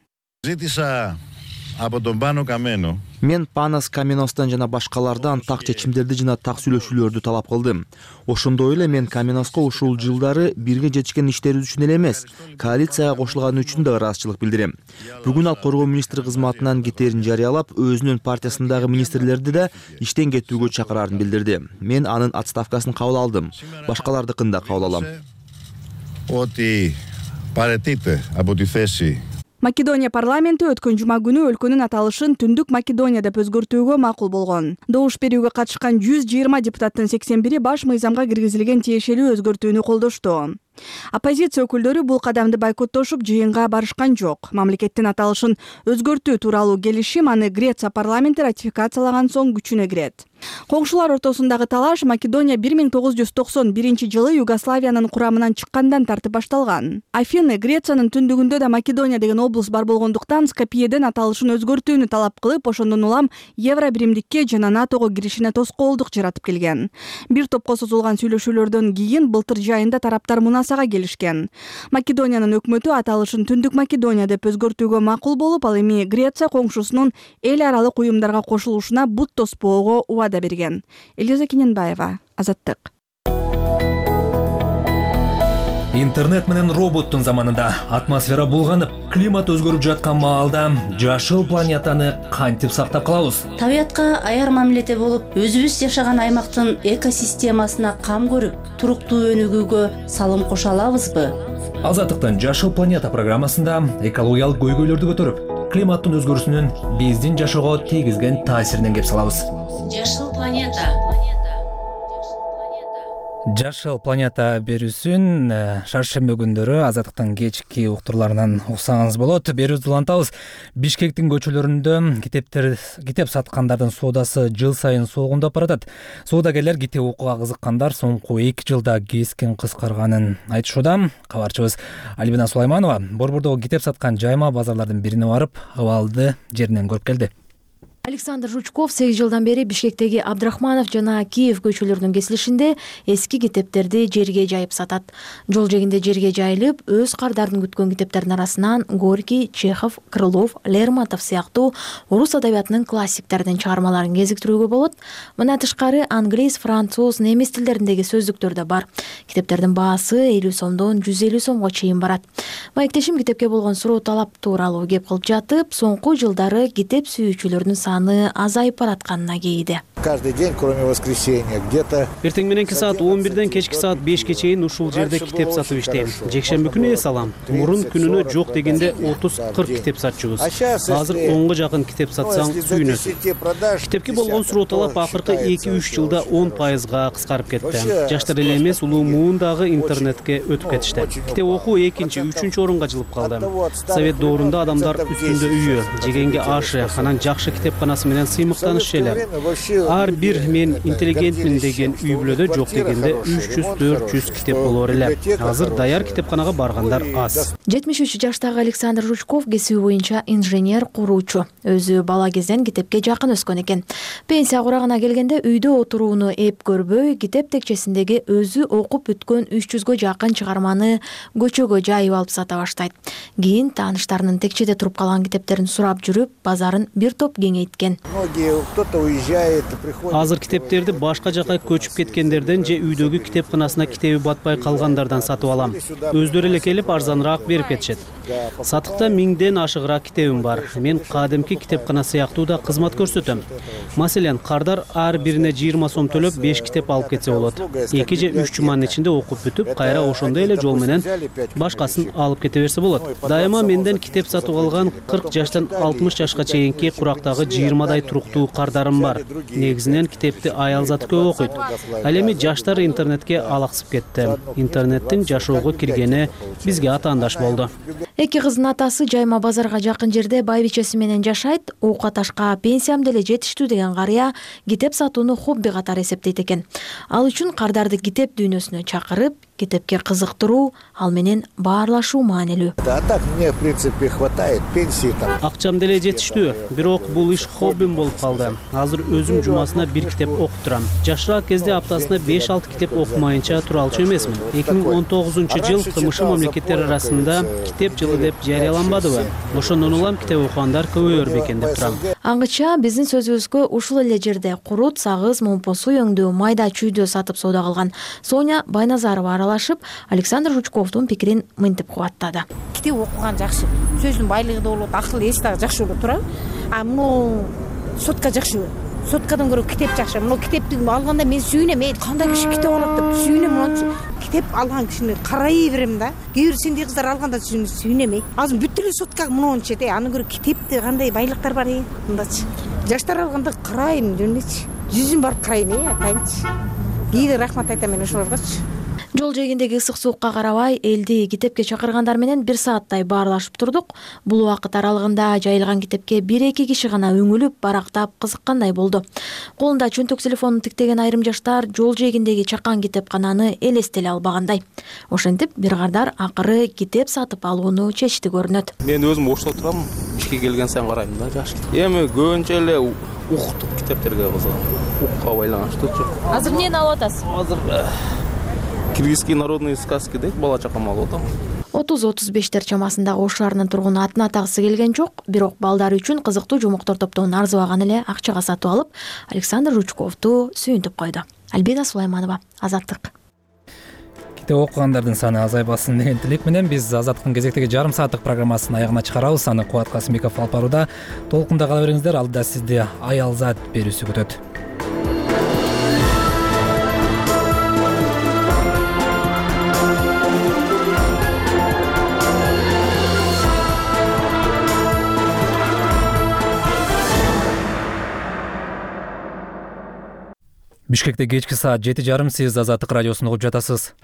Мен Панас Каменостон жана башкалардан так чечимдерди жана так сүйлөшүүлөрдү талап кылдым. Ошондой эле мен Каменоско ушул жылдары бирге жетишкен иштерибиз үчүн эле эмес, коалицияга кошулганы үчүн да ыраазычылык билдирем. Бүгүн ал коргоо министри кызматынан кетээрин жарыялап, өзүнүн партиясындагы министрлерди да иштен кетүүгө чакыраарын билдирди. Мен анын отставкасын кабыл алдым. Башкалардыкын да кабыл алам. Македония парламенти өткөн жума күнү өлкөнүн аталышын Түндүк Македония деп өзгөртүүгө макул болгон. Добуш берүүгө катышкан 120 депутаттын 81 баш мыйзамга киргизилген тиешелүү өзгөртүүнү колдошту. Оппозиция өкүлдөрү бул кадамды бойкоттошуп, жыйынга барышкан жок. Мамлекеттин аталышын өзгөртүү тууралуу келишим аны Греция парламенти ратификациялаган соң күчүнө кирет. Коңшулар ортосундагы талаш Македония 1991 жылы Югославиянын курамынан чыккандан тартып башталган. Афины Грециянын түндүгүндө да Македония деген облус бар болгондуктан Скопьеден аталышын өзгөртүүнү талап кылып, ошондон улам Евро биримдикке жана НАТОго киришине тоскоолдук жаратып келген. Бир топко созулган сүйлөшүүлөрдөн кийин былтыр жайында тараптар мунасага келишкен. Македониянын өкмөтү аталышын Түндүк Македония деп өзгөртүүгө макул болуп, ал эми Греция коңшусунун эл аралык уюмдарга кошулушуна бут тоспоого убада берген. Элиза Кененбаева, Азаттык. Интернет менен роботтун заманында атмосфера булганып, климат өзгөрүп жаткан маалда жашыл планетаны кантип сактап калабыз? Табиятка аяр мамиледе болуп, өзүбүз жашаган аймактын экосистемасына кам көрүп, туруктуу өнүгүүгө салым кошо алабызбы? Азаттыктын Жашыл планета программасында экологиялык көйгөйлөрдү көтөрүп, климаттын өзгөрүүсүнүн биздин жашоого тийгизген таасиринен кеп салабыз. Жашыл планета. Жашыл планета берүүсүн шаршемби күндөрү Азаттыктын кечки уктурларынан уксаңыз болот. Берүүбүздү улантабыз. Бишкектин көчөлөрүндө китеп саткандардын соодасы жыл сайын солгундап баратат. Соодагерлер китеп окууга кызыккандар соңку 2 жылда кескен кыскарганын айтышууда. Кабарчыбыз Альбина Сулайманова Борбордогу китеп саткан жайма базарлардын бирине барып, абалды жеринен көрүп келди. Александр Жучков 8 жылдан бери Бишкектеги Абдрахманов жана Киев көчөлөрүнүн кесилишинде эски китептерди жерге жайып сатат. Жол жегинде жерге жайылып, өз кардарын күткөн китептердин арасынан Горький, Чехов, Крылов, Лермонтов сыяктуу орус адабиятынын классиктердин чыгармаларын кезиктирүүгө болот. Мына тышкары англис, француз, немис тилдериндеги сөздүктөр да бар. Китептердин баасы 50 сомдон 150 сомго чейин барат. Маектешим китепке болгон суроо талап тууралуу кеп кылып жатып, соңку жылдары китеп сүйүүчүлөрдүн саны азайып баратканына кейиди. Каждый день, кроме воскресенья, где-то... Эртең мененки саат 11ден кечки саат 5ке чейин ушул жерде китеп сатып иштейм. Жекшемби күнү эс алам. Мурун күнүнө жок дегенде 30-40 китеп сатчубуз. Азыр 10га жакын китеп сатсаң сүйүнөсүң. Китепке болгон суроо талап акыркы 2-3 жылда 10%га кыскарып кетти. Жаштар эле эмес, улуу муундагы интернетке өтүп кетишти. Китеп окуу 2-3 орунга жылып калды. Совет доорунда адамдар үстүндө үйү, жегенге ашы, анан жакшы китепканасы менен сыймыктанышчу эле. Ар бир мен интеллигентмин деген үй бүлөдө жок дегенде 300-400 китеп болор эле. Азыр даяр китепканага баргандар аз. 73 жаштагы Александр Жучков кесиби боюнча инженер, куруучу. Өзү бала кезден китепке жакын өскөн экен. Пенсия курагына келгенде үйдө отурууну эп көрбөй, китеп текчесиндеги өзү окуп бүткөн 300гө жакын чыгарманы көчөгө жайып алып сата баштайт. Кийин тааныштарынын текчеде туруп калган китептерин сурап жүрүп, базарын бир топ кеңейткен. Азыр китептерди башка жака көчүп кеткендерден же үйдөгү китепканасына китеби батпай калгандардан сатып алам. Өздөрү эле келип арзаныраак берип кетишет. Сатыкта 1000ден ашыгыраак китебим бар. Мен кадимки китепкана сыяктуу да кызмат көрсөтөм. Маселен, кардар ар бирине 20 сом төлөп 5 китеп алып кетсе болот. 2 же 3 жуманын ичинде окуп бүтүп, кайра ошондой эле жол менен башкасын алып кете берсе болот. Дайыма менден китеп сатып алган 40 жаштан 60 жашка чейинки курактагы 20дай туруктуу кардарым бар. Негизинен китепти аялзаты көп окуйт. Ал эми жаштар интернетке алаксып кетти. Интернеттин жашоого киргени бизге атаандаш болду. Эки кыздын атасы жайма базарга жакын жерде байбичеси менен жашайт. Оокат ашка пенсиям деле жетиштүү деген карыя китеп сатууну хобби катары эсептейт экен. Ал үчүн кардарды китеп дүйнөсүнө чакырып, китепке кызыктыруу, ал менен баарлашуу маанилүү. А так мне, в принципе, хватает пенсии там. Акчам деле жетиштүү, бирок бул иш хоббим болуп калды. Азыр өзүм жумасына 1 китеп окуп турам. Жашыраак кезде аптасына 5-6 китеп окумайынча тура алчу эмесмин. 2019-жыл КМШ мамлекеттер арасында китеп жылы деп жарыяланбадыбы? Ошондон улам китеп окугандар көбөйөр бекен деп турам. Аңгыча биздин сөзүбүзгө ушул эле жерде курут, сагыз, момпосу өңдөө, майда чүйдө сатып соода кылган Соня Байназарова аралашып, Александр Жучковдун пикирин мынтип кубаттады. Китеп окуган жакшы. Сөздүн байлыгы да болот, акыл эси дагы жакшы болот турабы? А муну сотка жакшы соткадан көрө китеп жакшы. Мына китепти алганда мен сүйүнөм, кандай киши китеп алат деп сүйүнөм. Мончу китеп алган кишини карай берем да. Кээ бир сендей кыздар алганда сүйүнөм. Азыр бүт эле соткага мончу анын көрө китепте кандай байлыктар бар мындачы. Жаштар алганда карайм жөнөчү. Жүзүм барып карайм атайынчы. Кээде рахмат айтам мен ошолоргочу. Жол жээгиндеги ысык суукка карабай элди китепке чакыргандар менен 1 сааттай баарлашып турдук. Бул убакыт аралыгында жайылган китепке 1-2 киши гана үңүлүп, барактап кызыккандай болду. Колунда чөнтөк телефонун тиктеген айрым жаштар жол жээгиндеги чакан китепкананы элестеле албагандай. Ошентип бир кадар акыры китеп сатып алууну чечти көрүнөт. Мен өзүм ошто турам, ишке келген сайын карайм да, жаш. Эми көбүнчө эле укуктук китептерге кызыгам. Укукка байланыштуучу. Азыр эмнени алып атасыз? Азыр киргизский народный сказки дейт, бала чакам алып атам. 30-35 чамасындагы Ош шаарынын тургуну атын атагысы келген жок, бирок балдары үчүн кызыктуу жумуктар топтоонун арзыбаган эле акчага сатып алып, Александр Жучковду сүйүнтүп койду. Альбина Сулайманова, Азаттык. Китеп окугандардын саны азайбасын деген тилек менен биз Азаттыктын кезектеги жарым сааттык программасын аягына чыгарабыз. Аны Кубат Касымбеков алып барууда. Толкунда кала бериңиздер, алдыда сизди Аялзат берүүсү күтөт. Бишкекте кечки саат 7:30, сиз Азаттык радиосун угуп жатасыз.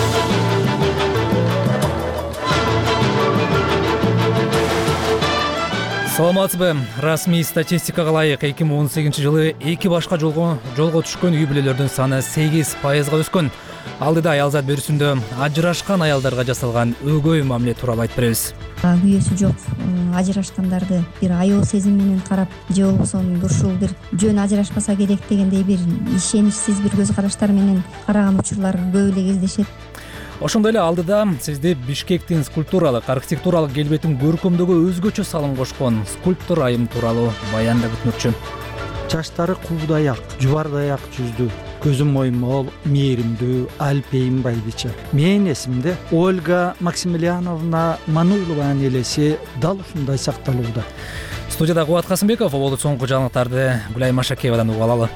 Саламатсызбы? Расмий статистикага ылайык 2018-жылы 2 башка жолго түшкөн үй бүлөлөрдүн саны 8%га өскөн. Алдыда Аялзат берүүсүндө ажырашкан аялдарга жасалган өгөй мамиле тууралуу айтып беребиз. Күйөөсү жок ажырашкандарды бир аял сезим менен карап, же болбосо ушул бир жөн ажырашпаса керек дегендей бир ишеничсиз бир көз караштар менен караган учурлар көп эле кездешет. Ошондой эле алдыда сизди Бишкектин скульптуралык, архитектуралык келбетин көркөмдөөгө өзгөчө салым кошкон скульптор айым тууралуу баянда күтмөкчү. Чачтары куудай ак, жубардай ак жүздүү, көзү моймол, мээримдүү, алпейим байбиче. Менин эсимде Ольга Максимилиановна Мануйлованын элеси дал ушундай сакталууда. Студияда Кубат Касымбеков, болду соңку жаңылыктарды Гүлай Машакеевадан угуп алалы.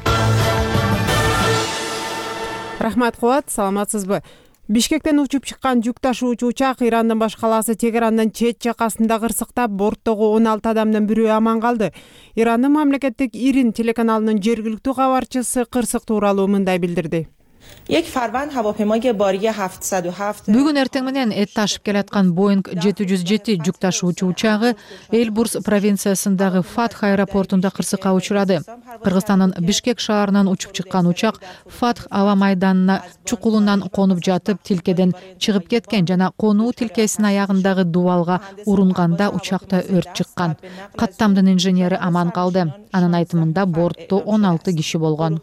Рахмат Кубат, саламатсызбы? Бишкектен учуп чыккан жүк ташуучу учак Ирандын баш калаасы Тегерандын чет жакасында кырсыктап, борттогу 16 адамдын бирөө аман калды. Ирандын мамлекеттик Ирин телеканалынын жергиликтүү кабарчысы кырсык тууралуу мындай билдирди. Бүгүн эртең менен эт ташып келаткан Boeing 707 жүк ташуучу учагы Эльбурс провинциясындагы Фатх аэропортунда кырсыкка учурады. Кыргызстандын Бишкек шаарынан учуп чыккан учак Фатх аба майданына чукулунан конуп жатып тилкеден чыгып кеткен жана конуу тилкесинин аягындагы дубалга урунганда учакта өрт чыккан. Каттамдын инженери аман калды. Анын айтымында бортто 16 киши болгон.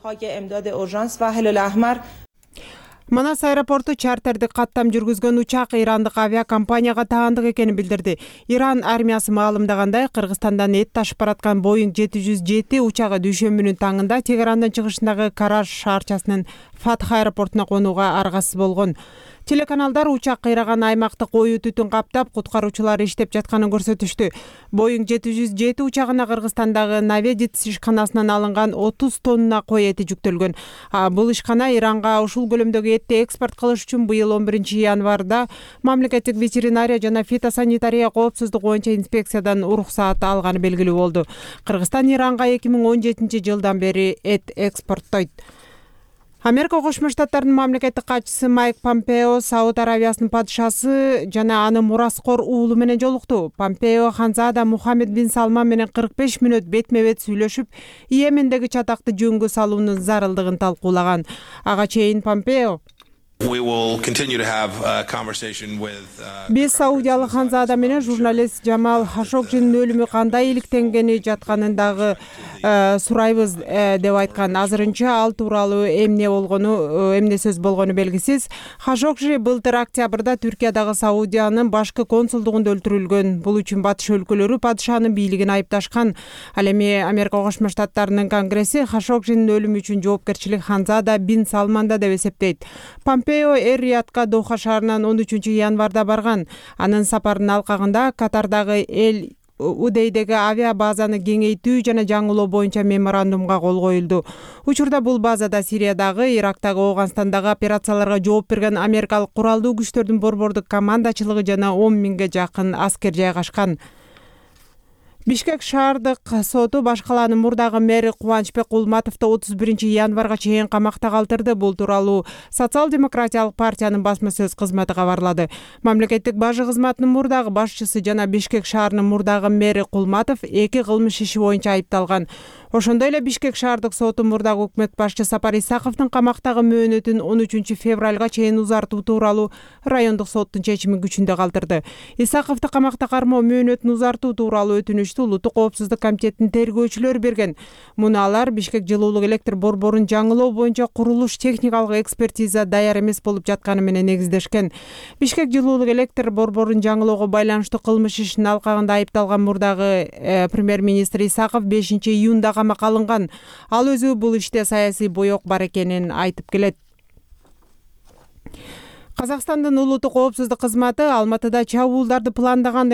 Манас аэропорту чартерди каттам жүргүзгөн учак ирандык авиакомпанияга таандык экенин билдирди. Иран армиясы маалымдагандай, Кыргызстандан эт ташып бараткан Boeing 707 учагы дүйшөмбүнүн таңында Тегерандын чыгышындагы Караш шаарчасынын Фатх аэропортуна конууга аргасыз болгон. Телеканалдар учак кыйраган аймакты коюу түтүн каптап, куткаруучулар иштеп жатканын көрсөтүштү. Boeing 707 учагына Кыргызстандагы Наведиц ишканасынан алынган 30 тонна кой эти жүктөлгөн. Бул ишкана Иранга ушул көлөмдөгү этти экспорт кылыш үчүн быйыл 11 январда мамлекеттик ветеринария жана фитосанитария коопсуздук боюнча инспекциядан уруксаат алганы белгилүү болду. Кыргызстан Иранга 2017 жылдан бери эт экспорттойт. Америка Кошмо Штаттарынын мамлекеттик катчысы Майк Помпео Сауд Аравиясынын падышасы жана анын мураскор уулу менен жолукту. Помпео ханзада Мухаммед бин Салман менен 45 мүнөт бетме-бет сүйлөшүп, Йемендеги чатакты жөнгө салуунун зарылдыгын талкуулаган. Ага чейин Помпео биз саудиялык ханзада менен журналист Жамал Хашогжинин өлүмү кандай иликтенгени жатканын дагы сурайбыз деп айткан. Азырынча ал тууралуу эмне сөз болгону белгисиз. Хашогжи былтыр октябрда Түркиядагы Саудиянын башкы консулдугунда өлтүрүлгөн. Бул үчүн батыш өлкөлөрү падышанын бийлигин айыпташкан. Ал эми Америка Кошмо Штаттарынын конгресси Хашогжинин өлүмү үчүн жоопкерчилик ханзада бин Салманда деп эсептейт. Помпео Эр-Риядка Доха шаарынан 13 январда барган. Анын сапарынын алкагында Катардагы эл Удейдеги авиа базаны кеңейтүү жана жаңылоо боюнча меморандумга кол коюлду. Учурда бул базада Сириядагы, Ирактагы, Ооганстандагы операцияларга жооп берген америкалык куралдуу күчтөрдүн борбордук командачылыгы жана 10 миңге жакын аскер жайгашкан. Бишкек шаардык соту баш калаанын мурдагы мэри Кубанычбек Кулматовду 31 январга чейин камакта калтырды. Бул тууралуу Социал-демократиялык партиянын басма сөз кызматы кабарлады. Мамлекеттик бажы кызматынын мурдагы башчысы жана Бишкек шаарынын мурдагы мэри Кулматов 2 кылмыш иши боюнча айыпталган. Ошондой эле Бишкек шаардык соту мурдагы өкмөт башчы Сапар Исаковдун камактагы мөөнөтүн 13 февралга чейин узартуу тууралуу райондук соттун чечими күчүндө калтырды. Исаковду камакта кармоо мөөнөтүн узартуу тууралуу өтүнүштү Улуттук коопсуздук комитетинин тергөөчүлөрү берген. Муну алар Бишкек жылуулук электр борборун жаңылоо боюнча курулуш техникалык экспертиза даяр эмес болуп жатканы менен негиздешкен. Бишкек жылуулук электр борборун жаңылоого байланыштуу кылмыш ишинин алкагында айыпталган мурдагы премьер-министр Исаков 5 июнда камакка алынган. Ал өзү бул иште саясий боек бар экенин айтып келет. Казакстандын улуттук коопсуздук кызматы Алматыда чабуулдарды пландаган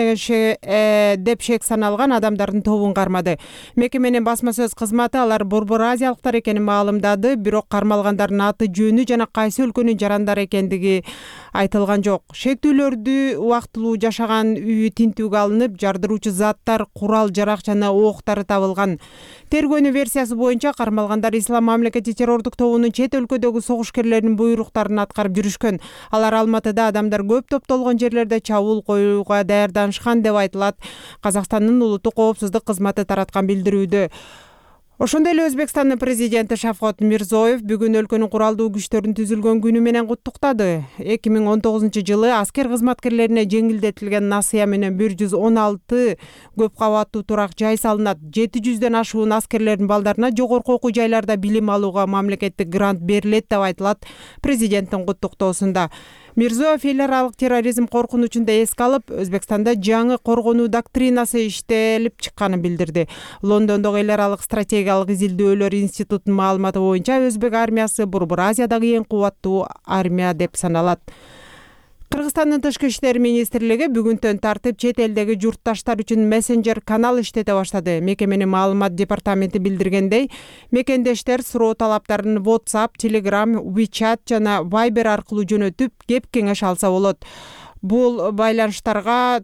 деп шек саналган адамдардын тобун кармады. Мекеменин басма сөз кызматы алар Борбор Азиялыктар экенин маалымдады, бирок кармалгандардын аты жөнү жана кайсы өлкөнүн жарандары экендиги айтылган жок. Шектүүлөрдү убактылуу жашаган үйү тинтүүгө алынып, жардыруучу заттар, курал-жарак жана октары табылган. Тергөөнүн версиясы боюнча кармалгандар Ислам мамлекети террордук тобунун чет өлкөдөгү согушкерлеринин буйруктарын аткарып жүрүшкөн. Алар Алматыда адамдар көп топтолгон жерлерде чабуул коюуга даярданышкан деп айтылат. Казакстандын улуттук коопсуздук кызматы тараткан билдирүүдө. Ошондой эле Өзбекстандын президенти Шавкат Мирзиёев бүгүн өлкөнүн куралдуу күчтөрүнүн түзүлгөн күнү менен куттуктады. 2019-жылы аскер кызматкерлерине жеңилдетилген насыя менен 116 көп кабаттуу турак жай салынат. 700дөн ашуун аскерлердин балдарына жогорку окуу жайларда билим алууга мамлекеттик грант берилет деп айтылат президенттин куттуктоосунда. Мирзиёев эл аралык терроризм коркунучунда эске алып, Өзбекстанда жаңы коргонуу доктринасы иштелип чыкканын билдирди. Лондондогу эл аралык стратегиялык изилдөөлөр институтунун маалыматы боюнча Өзбек армиясы Борбор Азиядагы эң кубаттуу армия деп саналат. Кыргызстандын тышкы иштер министрлиги бүгүндөн тартып чет элдеги журтташтар үчүн мессенджер канал иштете баштады. Мекеменин маалымат департаменти билдиргендей, мекендештер суроо талаптарын WhatsApp, Telegram, WeChat жана Viber аркылуу жөнөтүп, кеп кеңеш алса болот. Бул байланыштарга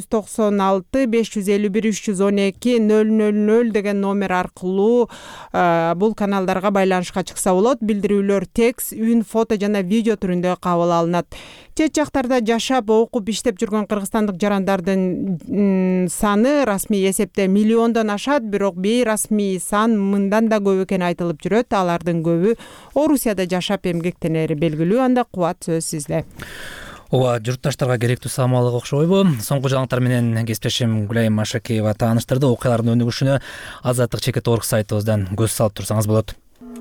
996 551 312 000 деген номер аркылуу бул каналдарга байланышка чыкса болот. Билдирүүлөр текст, үн, фото жана видео түрүндө кабыл алынат. Чет жактарда жашап, окуп, иштеп жүргөн кыргызстандык жарандардын саны расмий эсепте миллиондон ашат, бирок бейрасмий сан мындан да көп экени айтылып жүрөт. Алардын көбү Орусияда жашап эмгектенери белгилүү. Анда Кубат, сөз сизде. Ооба, журтташтарга керектүү саамалык окшойбу. Соңку жаңылыктар менен кесиптешим Гүлайым Машакеева тааныштырды. Окуялардын өнүгүшүнө Азаттык Чекит.org сайтыбыздан көз салып турсаңыз болот.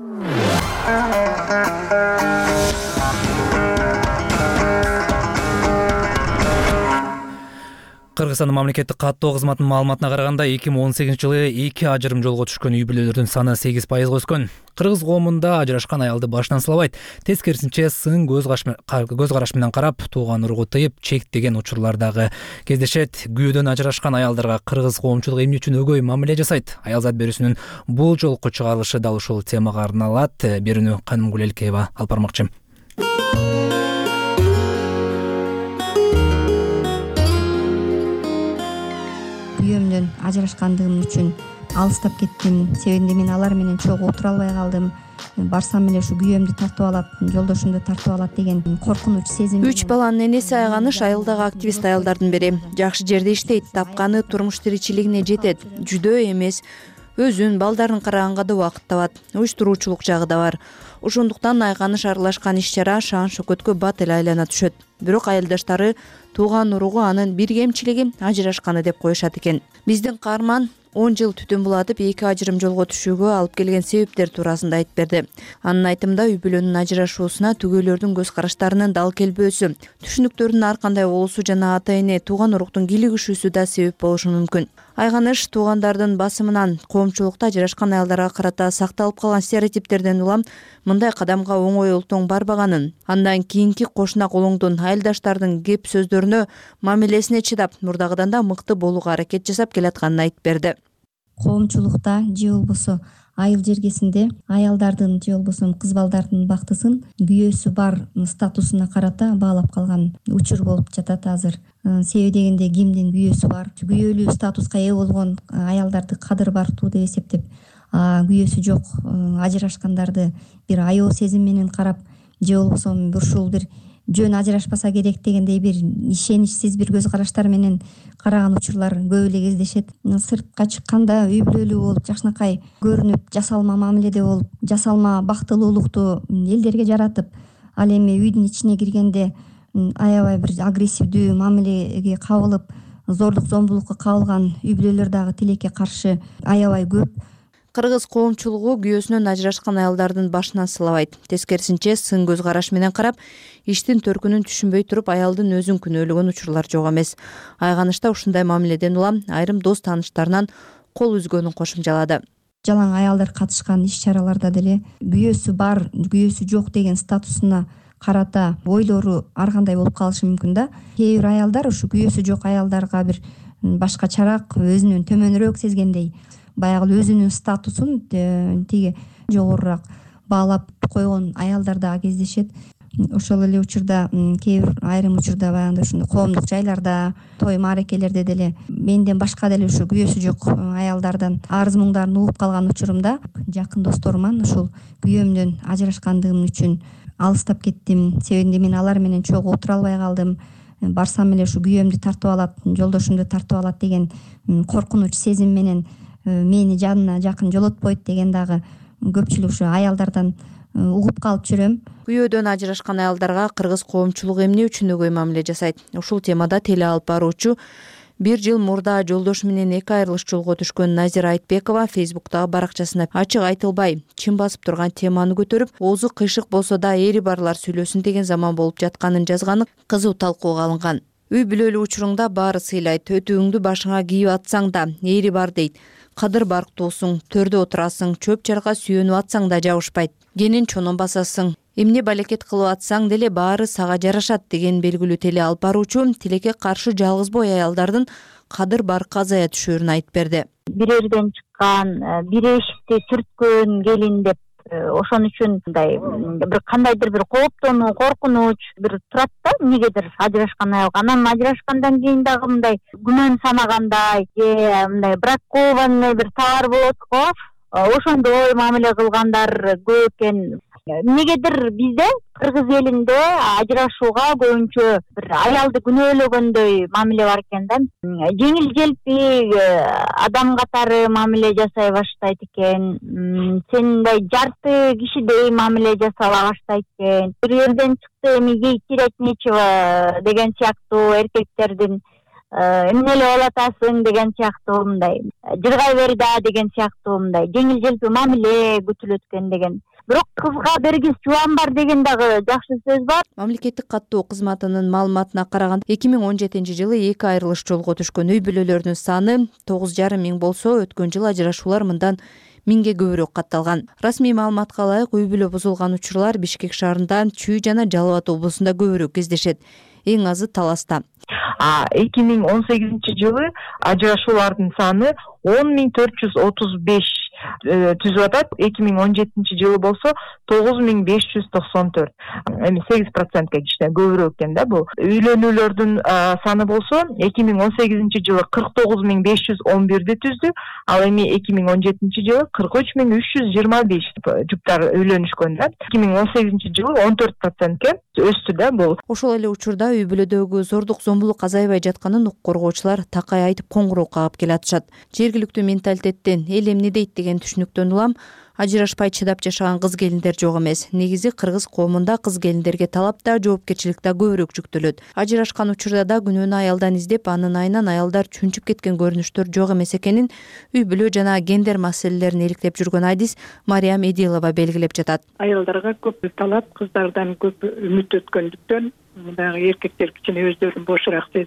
Кыргызстандын мамлекеттик каттоо кызматынын маалыматына караганда 2018-жылы 2 ажырым жолго түшкөн үй бүлөлөрдүн саны 8% өскөн. Кыргыз коомунда ажырашкан аялды башынан сылабайт. Тескерисинче сын көз караш менен карап, тууган уругу тыйып, чектеген учурлар дагы кездешет. Күйөөдөн ажырашкан аялдарга кыргыз коомчулугу эмне үчүн өгөй мамиле жасайт? Аял зат берүүсүнүн бул жолку чыгарылышы дал ушул темага арналат. Берүүнү Каным Гүлелкеева алып бармакчы. Күйөөмдөн ажырашкандыгым үчүн алыстап кеттим. Себебинде мен алар менен чогуу отура албай калдым. Барсам эле ушу күйөөмдү тартып алат, жолдошумду тартып алат деген коркунуч сезим. 3 баланын энеси Айганыш айылдагы активист аялдардын бири. Жакшы жерде иштейт, тапканы турмуш тиричилигине жетет. Жүдөө эмес, өзүн, балдарын караганга да убакыт табат. Уюштуруучулук жагы да бар. Ошондуктан Айганыш аралашкан иш-чара шаан шөкөткө бат эле айлана түшөт. Бирок айылдаштары тууган уругу анын бир кемчилиги ажырашканы деп коюшат экен. Биздин каарман 10 жыл түтүн булатып 2 ажырым жолго түшүүгө алып келген себептер туурасында айтып берди. Анын айтымында үй бүлөнүн ажырашуусуна түгөйлөрдүн көз караштарынын дал келбөөсү, түшүнүктөрдүн ар кандай болуусу жана ата эне тууган уруктун килигишүүсү да себеп болушу мүмкүн. Айганыш туугандардын басымынан коомчулукта ажырашкан аялдарга карата сакталып калган стереотиптерден улам мындай кадамга оңой олтоң барбаганын, андан кийинки кошунак улуңдун айылдаштардын кеп сөздөрүнө, мамилесине чыдап, мурдагыдан да мыкты болууга аракет жасап келатканын айтып берди. Коомчулукта же болбосо айыл жергесинде аялдардын же болбосо кыз балдардын бактысын күйөөсү бар статусуна карата баалап калган учур болуп жатат азыр. Себеби дегенде кимдин күйөөсү бар, күйөөлүү статуска ээ болгон аялдарды кадыр бартуу деп эсептеп, күйөөсү жок ажырашкандарды бир аяоо сезим менен карап, же болбосо ушул бир жөн ажырашпаса керек дегендей бир ишеничсиз бир көз караштар менен караган учурлар көп эле кездешет. Сыртка чыкканда үй бүлөлүү болуп, жакшынакай көрүнүп, жасалма мамиледе болуп, жасалма бактылуулукту элдерге жаратып, ал эми үйдүн ичине киргенде аябай бир агрессивдүү мамилеге кабылып, зордук зомбулукка кабылган үй бүлөлөр дагы тилекке каршы аябай көп. Кыргыз коомчулугу күйөөсүнөн ажырашкан аялдардын башынан сылабайт. Тескерисинче, сын көз караш менен карап, иштин төркүнүн түшүнбөй туруп, аялдын өзүн күнөөлөгөн учурлар жок эмес. Айганычта ушундай мамиледен улам айрым дос тааныштарынан кол үзгөнүн кошумчалады. Жалаң аялдар катышкан иш-чараларда деле күйөөсү бар, күйөөсү жок деген статусуна карата ойлору ар кандай болуп калышы мүмкүн да. Кээ бир аялдар ушу күйөөсү жок аялдарга бир башкачараак, өзүнүн төмөнүрөөк сезгендей, баягы өзүнүн статусун тиги жогорураак баалап койгон аялдар дагы кездешет. Ошол эле учурда кээ бир айрым учурда баягындай ушундай коомдук жайларда, той маарекелерде деле менден башка деле ушу күйөөсү жок аялдардан арыз муңдарын угуп калган учурумда жакын досторуман ушул күйөөмдөн ажырашкандыгым үчүн алыстап кеттим. Себебинде мен алар менен чогуу отура албай калдым. Барсам эле ушу күйөөмдү тартып алат, жолдошумду тартып алат деген коркунуч сезим менен мени жанына жакын жолотпойт деген дагы көпчүлүк ушу аялдардан угуп калып жүрөм. Күйөөдөн ажырашкан аялдарга кыргыз коомчулугу эмне үчүн өгөй мамиле жасайт? Ушул темада теле алып баруучу 1 жыл мурда жолдошу менен эки айрылыш жолго түшкөн Назира Айтбекова Фейсбуктагы баракчасына ачык айтылбай, чын басып турган теманы көтөрүп, оозу кыйшык болсо да эри барлар сүйлөсүн деген заман болуп жатканын жазганы кызуу талкууга алынган. Үй бүлөлүү учуруңда баары сыйлайт, өтүүңдү башыңа кийип атсаң да эри бар дейт. Кадыр барктуусуң, төрдө отурасың, чөп чарга сүйөнүп атсаң да жабышпайт. Кенин чонун басасың. Эмне балекет кылып атсаң деле баары сага жарашат деген белгилүү теле алып баруучу тилекке каршы жалгыз бой аялдардын кадыр баркы азая түшөрүн айтып берди. Бир жерден чыккан, бир эшикти сүрткөн келин деп ошон үчүн мындай бир кандайдыр бир кооптонуу, коркунуч бир турат да, эмнегедир ажырашкан аялга. Анан ажырашкандан кийин дагы мындай күмөн санагандай, же мындай бракованный бир товар болот го. Ошондой мамиле кылгандар көп экен. Эмнегедир бизде кыргыз элинде ажырашууга көбүнчө бир аялды күнөөлөгөндөй мамиле бар экен да. Жеңил желпи адам катары мамиле жасай баштайт экен. Сен мындай жарты кишидей мамиле жасала баштайт экен. Бир жерден чыкты, эми терять нечего деген сыяктуу эркектердин эмне эле болуп атасың деген сыяктуу мындай жыргай бер да деген сыяктуу мындай жеңил желпи мамиле күтүлөт экен деген. Бирок кызга бергис жубан бар деген дагы жакшы сөз бар. Мамлекеттик каттоо кызматынын маалыматына караганда 2017-жылы эки айрылыш жолго түшкөн үй бүлөлөрдүн саны 9,5 миң болсо, өткөн жыл ажырашуулар мындан 1000ге көбүрөөк катталган. Расмий маалыматка ылайык, үй бүлө бузулган учурлар Бишкек шаарында, Чүй жана Жалал Абад облусунда көбүрөөк кездешет. Эң азы Таласта. 2018-жылы ажырашуулардын саны 10.435 түзүп атат. 2017-жылы болсо 9.594. Эми 8%га кичине көбүрөөк экен да бул. Үйлөнүүлөрдүн саны болсо 2018-жылы 49.511 түздү, ал эми 2017-жылы 43.325 жуптар үйлөнүшкөн да. 2018-жылы 14%га өстү да бул. Ошол эле учурда үй бүлөдөгү зордук зомбулук азайбай жатканын укук коргоочулар такай айтып коңгуроо кагып келатышат. Жергиликтүү менталитеттен эл эмне дейт деген түшүнүктөн улам ажырашпай чыдап жашаган кыз келиндер жок эмес. Негизи кыргыз коомунда кыз келиндерге талап да, жоопкерчилик да көбүрөөк жүктөлөт. Ажырашкан учурда да күнөөнү аялдан издеп, анын айынан аялдар чүнчүп кеткен көрүнүштөр жок эмес экенин үй бүлө жана гендер маселелерин иликтеп жүргөн адис Мариям Эдилова белгилеп жатат. Аялдарга көп талап, кыздардан көп үмүт өткөндүктөн дагы эркектер кичине өздөрүн бошураак сезет.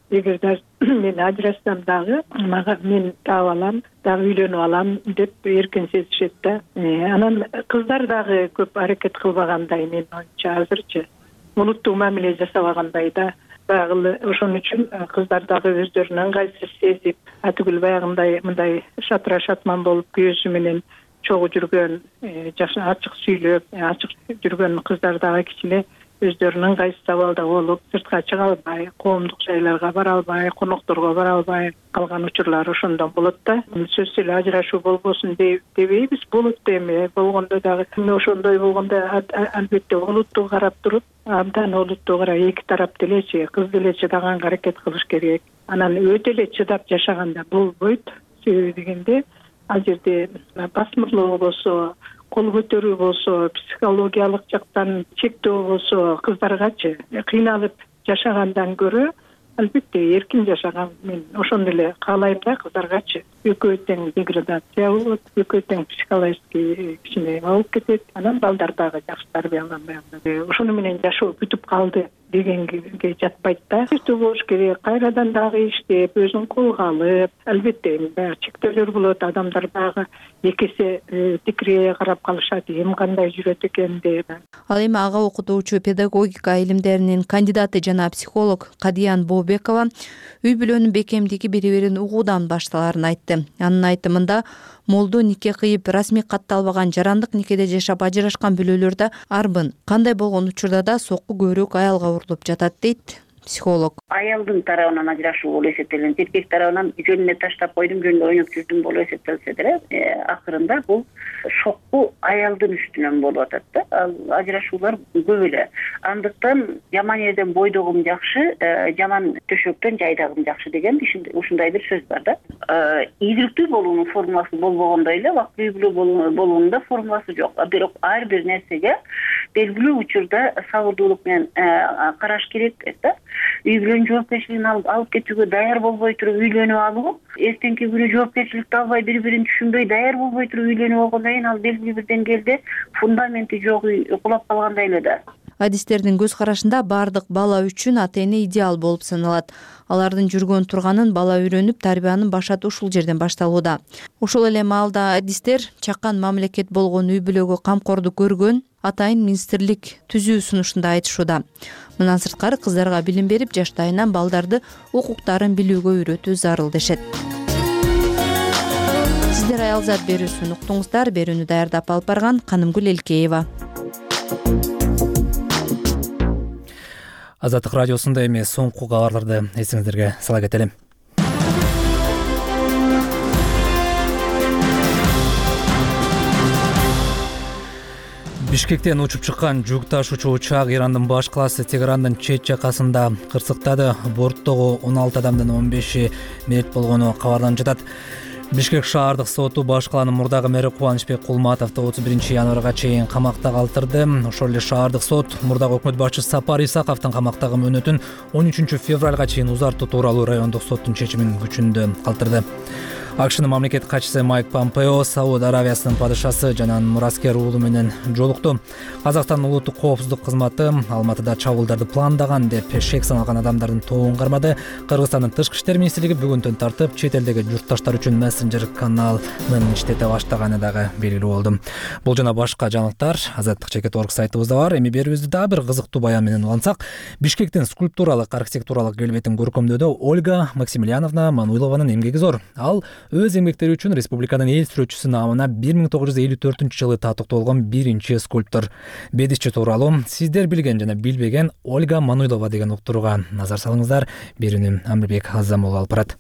эгерде мен ажырассам дагы мага мен таап алам дагы үйлөнүп алам деп эркин сезишет да. Анан кыздар дагы көп аракет кылбагандай менин оюмча азырчы улуттук мамиле жасабагандай да. Баягы ошон үчүн кыздар дагы өздөрүн ыңгайсыз сезип, атүгүл баягындай мындай шатыра шатман болуп күйөөсү менен чогуу жүргөн, жакшы ачык сүйлөп, ачык жүргөн кыздар дагы кичине өздөрүнүн ыңгайсыз абалда болуп, сыртка чыга албай, коомдук жайларга бара албай, конокторго бара албай калган учурлар ошондон болот да. Сөзсүз эле ажырашуу болбосун дебейбиз, болот да эми. Болгондо дагы ошондой болгондо албетте олуттуу карап туруп, абдан олуттуу карап эки тарап делечи, кыз деле чыдаганга аракет кылыш керек. Анан өтө эле чыдап жашаганда болбойт. Себеби дегенде ал жерде басмырлоо болсо, кол көтөрүү болсо, психологиялык жактан чектөө болсо, кыздаргачы кыйналып жашагандан көрө албетте эркин жашаган мен ошондо эле каалайм да кыздаргачы. Экөө тең деградация болот, экөө тең психологический кичине болуп кетет. Анан балдар дагы жакшы тарбияланбай калат. Ошону менен жашоо бүтүп калды дегенге жатпайт да. Эртөө болуш керек, кайрадан дагы иштеп, өзүн колго алып, албетте баягы чектөөлөр болот, адамдар дагы экесе тикирее карап калышат, эми кандай жүрөт экен деп. Ал эми ага окутуучу, педагогика илимдеринин кандидаты жана психолог Кадыян Бообекова үй бүлөнүн бекемдиги бири-бирин угуудан башталарын айтты. Анын айтымында молду нике кыйып, расмий катталбаган жарандык никеде жашап ажырашкан бүлөлөрдө арбын, кандай болгон учурда да сокку көбүрөөк аялга урулуп жатат дейт психолог. Аялдын тарабынан ажырашуу болуп эсептелген, эркек тарабынан жөнүнө таштап койдум, жөнүндө ойноп жүрдүм болуп эсептелсе деле, акырында бул шокку аялдын үстүнөн болуп атат да. Ал ажырашуулар көп эле. Андыктан жаман жерден бойдогум жакшы, жаман төшөктөн жайдагым жакшы деген ушундай бир сөз бар да. Ийгиликтүү болуунун формуласы болбогондой эле, бактылуу үй бүлө болуунун да формуласы жок. Бирок ар бир нерсеге белгилүү учурда сабырдуулук менен караш керек да. Үй бүлөнүн жоопкерчилигин алып кетүүгө даяр болбой туруп үйлөнүп алуу, эртеңки күнү жоопкерчиликти албай бири-бирин түшүнбөй даяр болбой туруп үйлөнүп алгондон кийин ал белгилүү бир деңгээлде фундаменти жок үй кулап калгандай эле да. Адистердин көз карашында бардык бала үчүн ата-эне идеал болуп саналат. Алардын жүргөн турганын бала үйрөнүп, тарбиянын башаты ушул жерден башталууда. Ошол эле маалда адистер чакан мамлекет болгон үй бүлөгө камкордук көргөн атайын министрлик түзүү сунушунда айтышууда. Мындан сырткары кыздарга билим берип, жаштайынан балдарды укуктарын билүүгө үйрөтүү зарыл дешет. Сиздер Аялзат берүүсүн уктуңуздар. Берүүнү даярдап алып барган Канымгүл Элкеева. Азаттык радиосунда эми соңку кабарларды эсиңиздерге сала кетели. Бишкектен учуп чыккан жүк ташуучу учак Ирандын баш калаасы Тегерандын чет жакасында кырсыктады. Борттогу 16 адамдын 15-и мерт болгону кабарланып жатат. Бишкек шаардык соту баш калаанын мурдагы мэри Кубанычбек Кулматовду 31 январга чейин камакта калтырды. Ошол эле шаардык сот мурдагы өкмөт башчысы Сапар Исаковдун камактагы мөөнөтүн 13 февралга чейин узартуу тууралуу райондук соттун чечимин күчүндө калтырды. АКШнын мамлекеттик катчысы Майк Помпео Сауд Аравиясынын падышасы жана мураскер уулу менен жолукту. Казакстандын улуттук коопсуздук кызматы Алматыда чабуулдарды пландаган деп шек саналган адамдардын тобун кармады. Кыргызстандын тышкы иштер министрлиги бүгүндөн тартып чет элдеги журтташтар үчүн мессенджер каналын иштете баштаганы дагы белгилүү болду. Бул жана башка жаңылыктар Азаттык.org сайтыбызда бар. Эми берүүбүздү дагы бир кызыктуу баян менен улантсак, Бишкектин скульптуралык архитектуралык келбетин көркөмдөөдө Ольга Максимилиановна Мануйлованын эмгеги зор. Ал өз эмгектери үчүн республиканын эл сүрөтчүсү наамына 1954-жылы татыкталган биринчи скульптор. Бедисчи тууралуу сиздер билген жана билбеген Ольга Мануйлова деген уктурууга назар салыңыздар. Берүүнү Амирбек Азамов алып барат.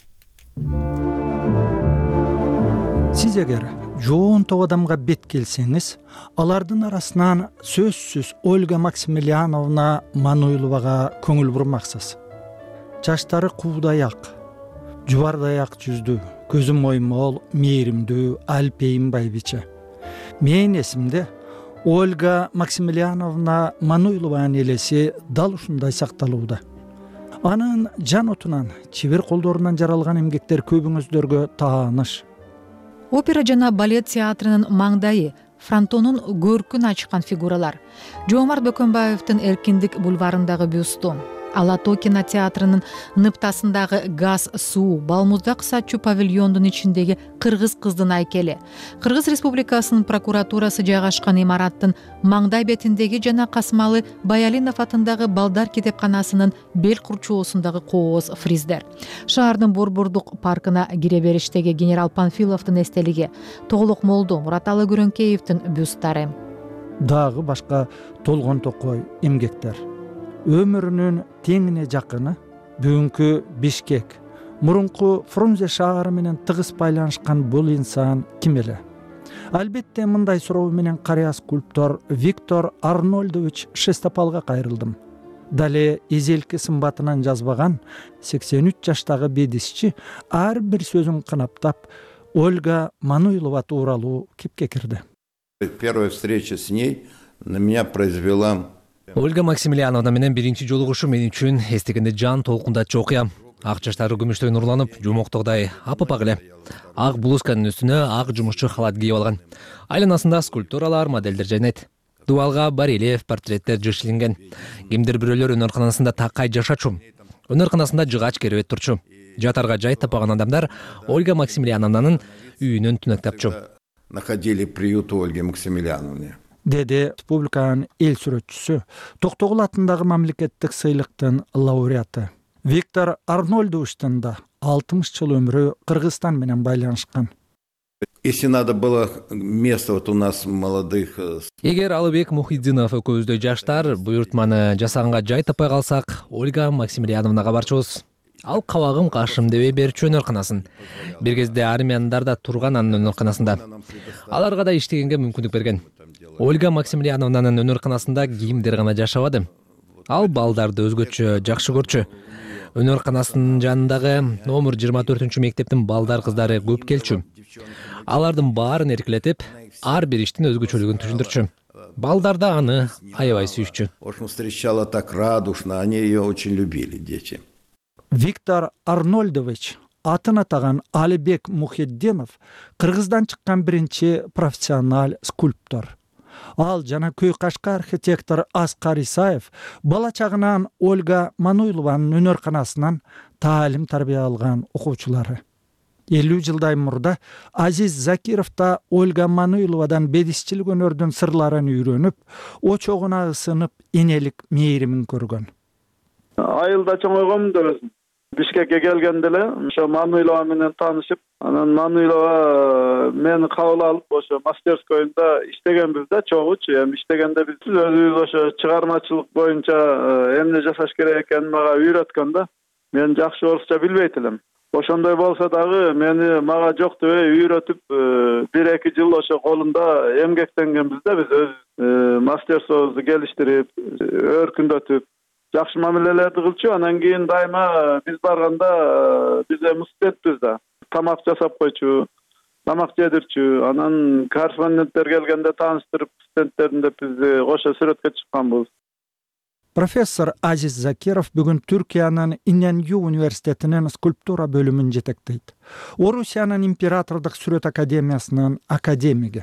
Сиз эгер жоон топ адамга бет келсеңиз, алардын арасынан сөзсүз Ольга Максимилиановна Мануйловага көңүл бурмаксыз. Жаштары куудай ак, жубардай ак жүздүү, көзү моймол, мээримдүү, алпейим байбиче. Менин эсимде Ольга Максимилиановна Мануйлованын элеси дал ушундай сакталууда. Анын жан отунан, чебер колдорунан жаралган эмгектер көбүңүздөргө тааныш. Опера жана балет театрынын маңдайы, фронтонун көркүн ачкан фигуралар. Жоомарт Бөкөнбаевдин Эркиндик бульварындагы бюсту, Ала Тоо кинотеатрынын ныптасындагы газ суу, Балмуздак сатчу павильондун ичиндеги кыргыз кыздын айкели, Кыргыз Республикасынын прокуратурасы жайгашкан имараттын маңдай бетиндеги жана Касымалы Баялинов атындагы балдар китепканасынын бел курчоосундагы кооз фриздер, шаардын Борбордук паркына кире бериштеги генерал Панфиловдун эстелиги, Тоголок Молдо Мураталы Күрөңкеевдин бюсттары. Дагы башка толгон токой эмгектер. Өмүрүнүн теңине жакыны бүгүнкү Бишкек, мурунку Фрунзе шаары менен тыгыз байланышкан бул инсан ким эле? Албетте мындай суроо менен карыя скульптор Виктор Арнольдович Шестопалга кайрылдым. Дале эзелки сымбатынан жазбаган 83 жаштагы бедисчи ар бир сөзүн кынаптап Ольга Мануилова тууралуу кепке кирди. Первая встреча с ней на меня произвела... Ольга Максимилиановна менен биринчи жолугушуу мен үчүн эстегенде жан толкундатчу окуя. Ак чачтары күмүштөй нурланып, жумоктогудай апапак эле. Ак блузканын үстүнө ак жумушчу халат кийип алган. Айланасында скульптуралар, модельдер жайнайт. Дубалга барельеф, портреттер жашилинген. Кимдир бирөөлөр өнөрканасында такай жашачу. Өнөрканасында жыгач керебет турчу. Жатарга жай таппаган адамдар Ольга Максимилиановнанын үйүнөн түнөктөпчү. Находили приют у Ольги Максимилиановны. Деди республиканын эл сүрөтчүсү, Токтогул атындагы мамлекеттик сыйлыктын лауреаты. Виктор Арнольдовичтин да 60 жыл өмүрү Кыргызстан менен байланышкан. Если надо было место вот у нас молодых... Эгер Алыбек Мухиддинов экөөбүздөй жаштар буйртманы жасаганга жай таппай калсак, Ольга Максимилиановнага барчубуз. Ал кабагым кашым дебей берчү өнөрканасын. Бир кезде армияндар да турган анын өнөрканасында. Аларга да иштегенге мүмкүндүк берген. Ольга Максимилиановнанын өнөрканасында кийимдер гана жашабады. Ал балдарды өзгөчө жакшы көрчү. Өнөрканасынын жанындагы номер 24 мектептин балдар кыздары көп келчү. Алардын баарын эркелетип, ар бир иштин өзгөчөлүгүн түшүндүрчү. Балдар да аны аябай сүйүшчү. Встречала так радушно, они ее очень любили, дети. Виктор Арнольдович атын атаган Алибек Мухиддинов Кыргыздан чыккан биринчи профессионал скульптор. Ал жана Көйкашка архитектор Аскар Исаев бала чагынан Ольга Мануилованын өнөрканасынан таалим тарбия алган окуучулары. 50 жылдай мурда Азиз Закиров да Ольга Мануиловадан бедисчилик өнөрдүн сырларын үйрөнүп, очогуна ысынып, энелик мээримин көргөн. Айылда чоңойгом да өзүм. Бишкекке келгенде эле ошо Мануилова менен таанышып, анан Мануилова мени кабыл алып, ошо мастерскойунда иштегенбиз да, чогуч. Эми иштегенде биз өзүбүз ошо чыгармачылык боюнча эмне жасаш керек экенин мага үйрөткөн да. Мен жакшы орусча билбейт элем. Ошондой болсо дагы мага жок дебей үйрөтүп, 1-2 жыл ошо колунда эмгектенгенбиз да, биз өз мастерствобузду geliştirip, өркүндөтүп, жакшы мамилелерди кылчу. Анан кийин дайыма биз барганда биз студентпиз да. Тамак жасап койчу, тамак жедирчү. Анан корреспонденттер келгенде тааныштырып, студенттердин деп биз кошо сүрөткө чыкканбыз. Профессор Азиз Закиров бүгүн Түркиянын Иньянью университетинин скульптура бөлүмүн жетектейт. Орусиянын императордук сүрөт академиясынын академиги.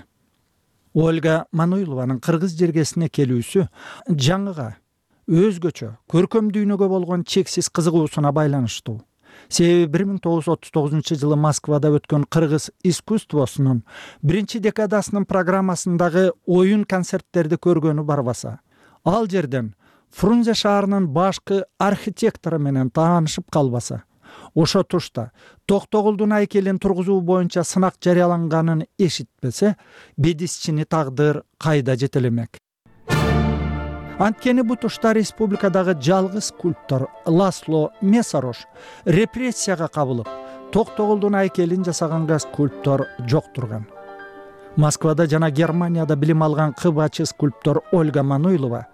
Ольга Мануилованын кыргыз жергесине келүүсү жаңыга, өзгөчө, көркөм дүйнөгө болгон чексиз кызыгуусуна байланыштуу. Себеби 1939 жылы Москвада өткөн кыргыз искусствосунун биринчи декадасынын программасындагы оюн концерттерди көргөнү барбаса, ал жерден Фрунзе шаарынын башкы архитектору менен таанышып калбаса, ошо тушта Токтогулдун айкелин тургузуу боюнча сынак жарыяланганын эшитпесе, бедисчини тагдыр кайда жетелемек. Анткени бу тушта республикадагы жалгыз скульптор Ласло Месарош репрессияга кабылып, Токтогулдун айкелин жасаганга скульптор жок турган. Москвада жана Германияда билим алган кыбачы скульптор Ольга Мануилова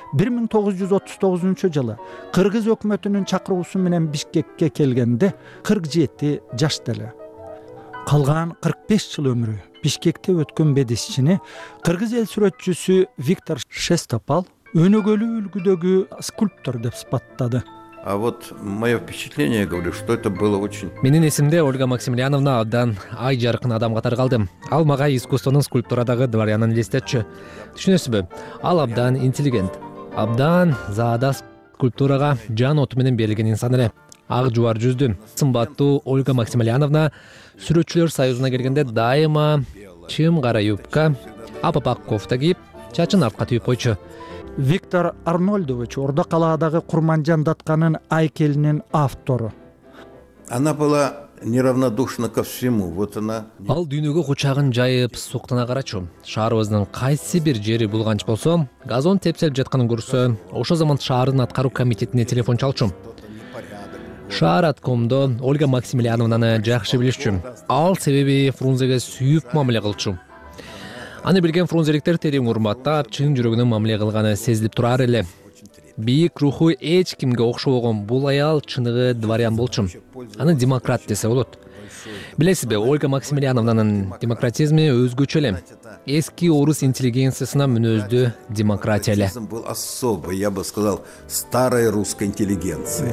1939 жылы Кыргыз өкмөтүнүн чакыруусу менен Бишкекке келгенде 47 жашта эле. Калган 45 жыл өмүрү Бишкекте өткөн бедисчини кыргыз эл сүрөтчүсү Виктор Шестопал өнөгөлүү үлгүдөгү скульптор деп сыпаттады. А вот мое впечатление, говорю, что это было очень... Менин эсимде Ольга Максимилиановна абдан ай жаркын адам катары калды. Ал мага искусствонун скульптурадагы дворянын элестетчү. Түшүнөсүзбү? Ал абдан интеллигент, абдан заада скульптурага жан оту менен берилген инсан эле. Ак жубар жүздүү, сымбаттуу Ольга Максимилиановна сүрөтчүлөр союзуна келгенде дайыма чым кара юбка, апапак кофта кийип, чачын артка түйүп койчу. Виктор Арнольдович Ордо калаадагы Курманжан Датканын айкелинин автору. Она была неравнодушна ко всему. Вот она. Ал дүйнөгө кучагын жайып суктана карачу. Шаарыбыздын кайсы бир жери булганч болсо, газон тепселип жатканын көрсө, ошо заман шаардын аткаруу комитетине телефон чалчу. Шаар аткомдо Ольга Максимилиановнаны жакшы билишчү. Ал себеби Фрунзеге сүйүп мамиле кылчу. Аны билген фрунзеликтер терең урматтап, чын жүрөгүнөн мамиле кылганы сезилип турар эле. Бийик руху эч кимге окшобогон бул аял чыныгы дворян болчу. Аны демократ десе болот. Билесизби, Ольга Максимилиановнанын демократизми өзгөчө эле. Эски орус интеллигенциясына мүнөздүү демократия эле. Был особый, я бы сказал, старой русской интеллигенции.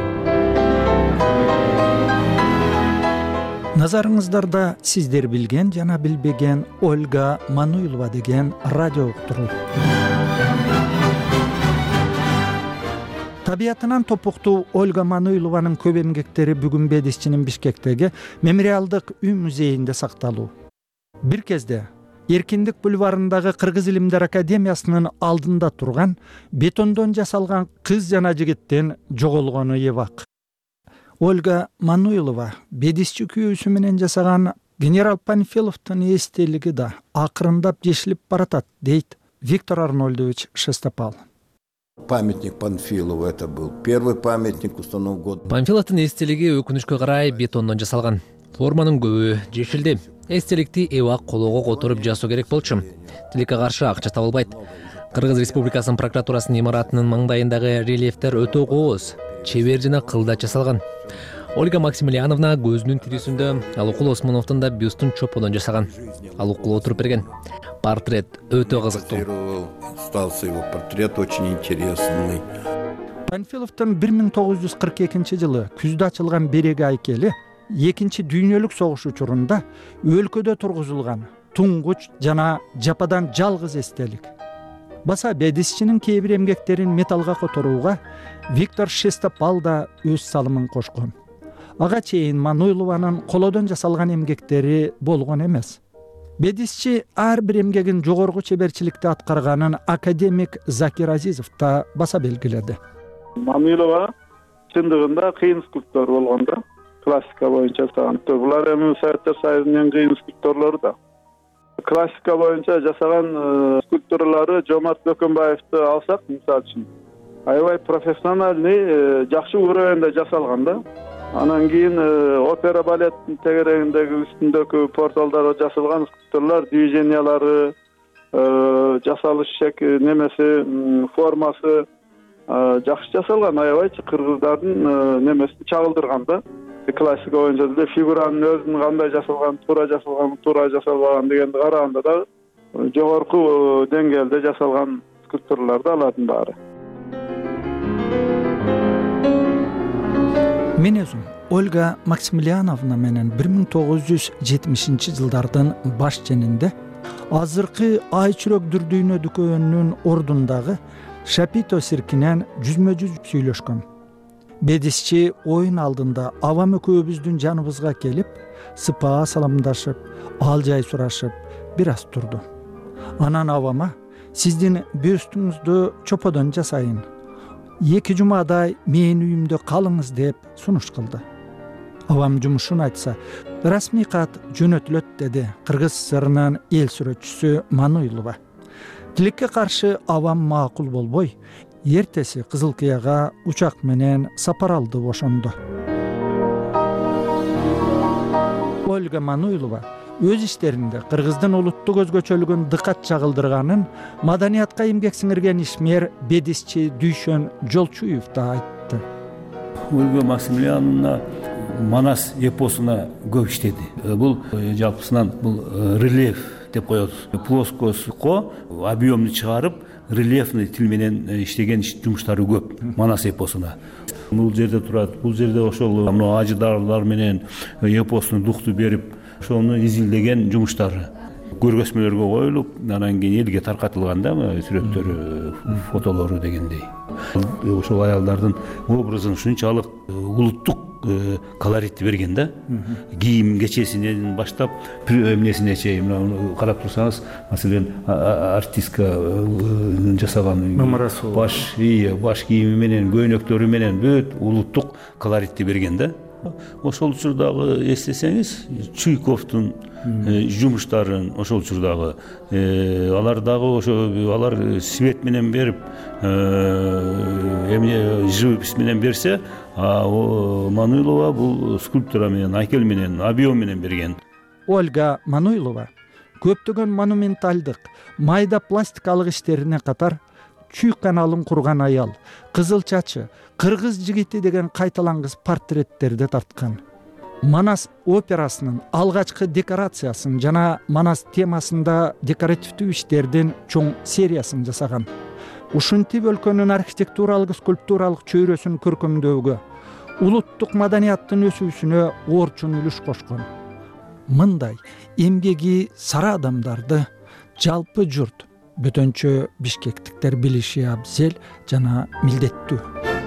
Назарыңыздарда сиздер билген жана билбеген Ольга Мануилова деген радио уктуру. Табиятынан топуктуу Ольга Мануилованын көп эмгектери бүгүн Бедисчинин Бишкектеги мемориалдык үй музейинде сакталуу. Бир кезде Эркиндик бульварындагы Кыргыз Илимдер Академиясынын алдында турган бетондон жасалган кыз жана жигиттин жоголгону эбак. Ольга Мануилова Бедисчи күйөөсү менен жасаган генерал Панфиловдун эстелиги да акырындап жешилип баратат, дейт Виктор Арнольдович Шестопал. Памятник Панфилову, это был первый памятник, установлен год. Панфиловдун эстелиги өкүнүчкө карай бетондон жасалган. Форманын көбү жешилди. Эстеликти эбак колого которуп жасоо керек болчу. Тилекке каршы акча табылбайт. Кыргыз Республикасынын прокуратурасынын имаратынын маңдайындагы рельефтер өтө кооз, чебер жана кылда жасалган. Ольга Максимилиановна көзүнүн тирисинде Алукул Осмоновдун да бюстун чоподон жасаган. Алукул отуруп берген. Портрет өтө кызыктуу. Остался его портрет очень интересный. Панфиловдун 1942-жылы күздө ачылган береги айкели Экинчи дүйнөлүк согуш учурунда өлкөдө тургузулган туңгуч жана жападан жалгыз эстелик. Баса Бедисчинин кээ бир эмгектерин металлга которууга Виктор Шестопал да өз салымын кошкон. Ага чейин Мануилованын колодон жасалган эмгектери болгон эмес. Бедисчи ар бир эмгегин жогорку чеберчиликте аткарганын академик Закир Азизов да баса белгиледи. Мануилова чындыгында кыйын скульптор болгон да. Классика боюнча жасаган. Булар эми Советтер Союзунун кыйын скульпторлору да. Классика боюнча жасаган скульптуралары Жомарт Бөкөнбаевди алсак, мисалы үчүн, аябай профессиональный, жакшы уровенде жасалган да. Анан кийин опера балет тегерегиндеги үстүндөгү порталдарга жасалган скульптурлар, движениялары, жасалыш шекли, немеси, формасы жакшы жасалган, аябай кыргыздардын немесин чагылдырган да. Классика боюнча деле фигуранын өзүнүн кандай жасалган, туура жасалбаган дегенди караганда да жогорку деңгээлде жасалган скульптурлар да алардын баары. Мен өзүм Ольга Максимилиановна менен 1970-жылдардын баш ченинде азыркы Айчүрөк дүрдүйнө дүкөнүнүн ордундагы Шапито циркинен жүзмө-жүз сүйлөшкөн. Бедисчи оюн алдында авам экөөбүздүн жаныбызга келип, сыпаа саламдашып, ал жай сурашып, бир аз турду. Анан авама сиздин бюстуңузду чоподон жасайын, 2 жумадай менин үйүмдө калыңыз деп сунуш кылды. Авам жумушун айтса, расмий кат жөнөтүлөт, деди Кыргыз ССРнын эл сүрөтчүсү Мануилова. Тилекке каршы авам макул болбой, эртеси Кызыл Кыяга учак менен сапар алды, ошондо. Ольга Мануилова өз иштеринде Кыргыздын улуттук өзгөчөлүгүн дыкат чагылдырганын маданиятка эмгек сиңирген ишмер Бедисчи Дүйшөн Жолчуев да айтты. Ольга Максимилиановна Манас эпосуна көп иштеди. Бул жалпысынан бул рельеф деп коет. Плоскоско объемду чыгарып, рельефный тил менен иштеген жумуштары көп Манас эпосуна. Бул жерде турат, бул жерде ошол ажыдарлар менен эпостун дукту берип, ошону изилдеген жумуштары көргөзмөлөргө коюлуп, анан кийин элге таркатылган да сүрөттөрү, фотолору дегендей. ошол аялдардын образын ушунчалык улуттук колоритти берген да. Кийим кечесинен баштап эмнесине чейин мына карап турсаңыз, маселен артистка жасаган баш кийими менен, көйнөктөрү менен бүт улуттук колоритти берген да. Ошол учурдагы эстесеңиз, Чуйковдун жумуштарын ошол учурдагы алар свет менен берип, эмне живопись менен берсе, Мануйлова бул скульптура менен, айкел менен, объем менен берген. Ольга Мануйлова көптөгөн монументалдык, майда пластикалык иштерине катар Чүй каналын курган аял, кызыл чачы, кыргыз жигити деген кайталангыс портреттерди тарткан. Манас операсынын алгачкы декорациясын жана Манас темасында декоративдүү иштердин чоң сериясын жасаган. Ушинтип өлкөнүн архитектуралык скульптуралык чөйрөсүн көркөмдөөгө, улуттук маданияттын өсүүсүнө орчун үлүш кошкон. Мындай эмгеги сара адамдарды жалпы журт, бөтөнчө бишкектиктер билиши абзел жана милдеттүү.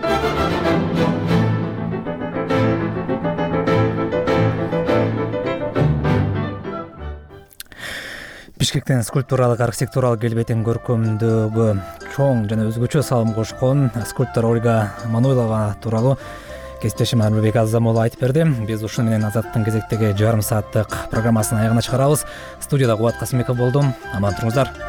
Бишкектен скульптуралык архитектуралык келбетин көркөмдөөгө чоң жана өзгөчө салым кошкон скульптор Ольга Мануйлова тууралуу кесиптешим Арбек Азамолу айтып берди. Биз ушуну менен Азаттын кезектеги жарым сааттык программасын аягына чыгарабыз. Студияда Кубат Касымбеков болдум. Аман туруңуздар.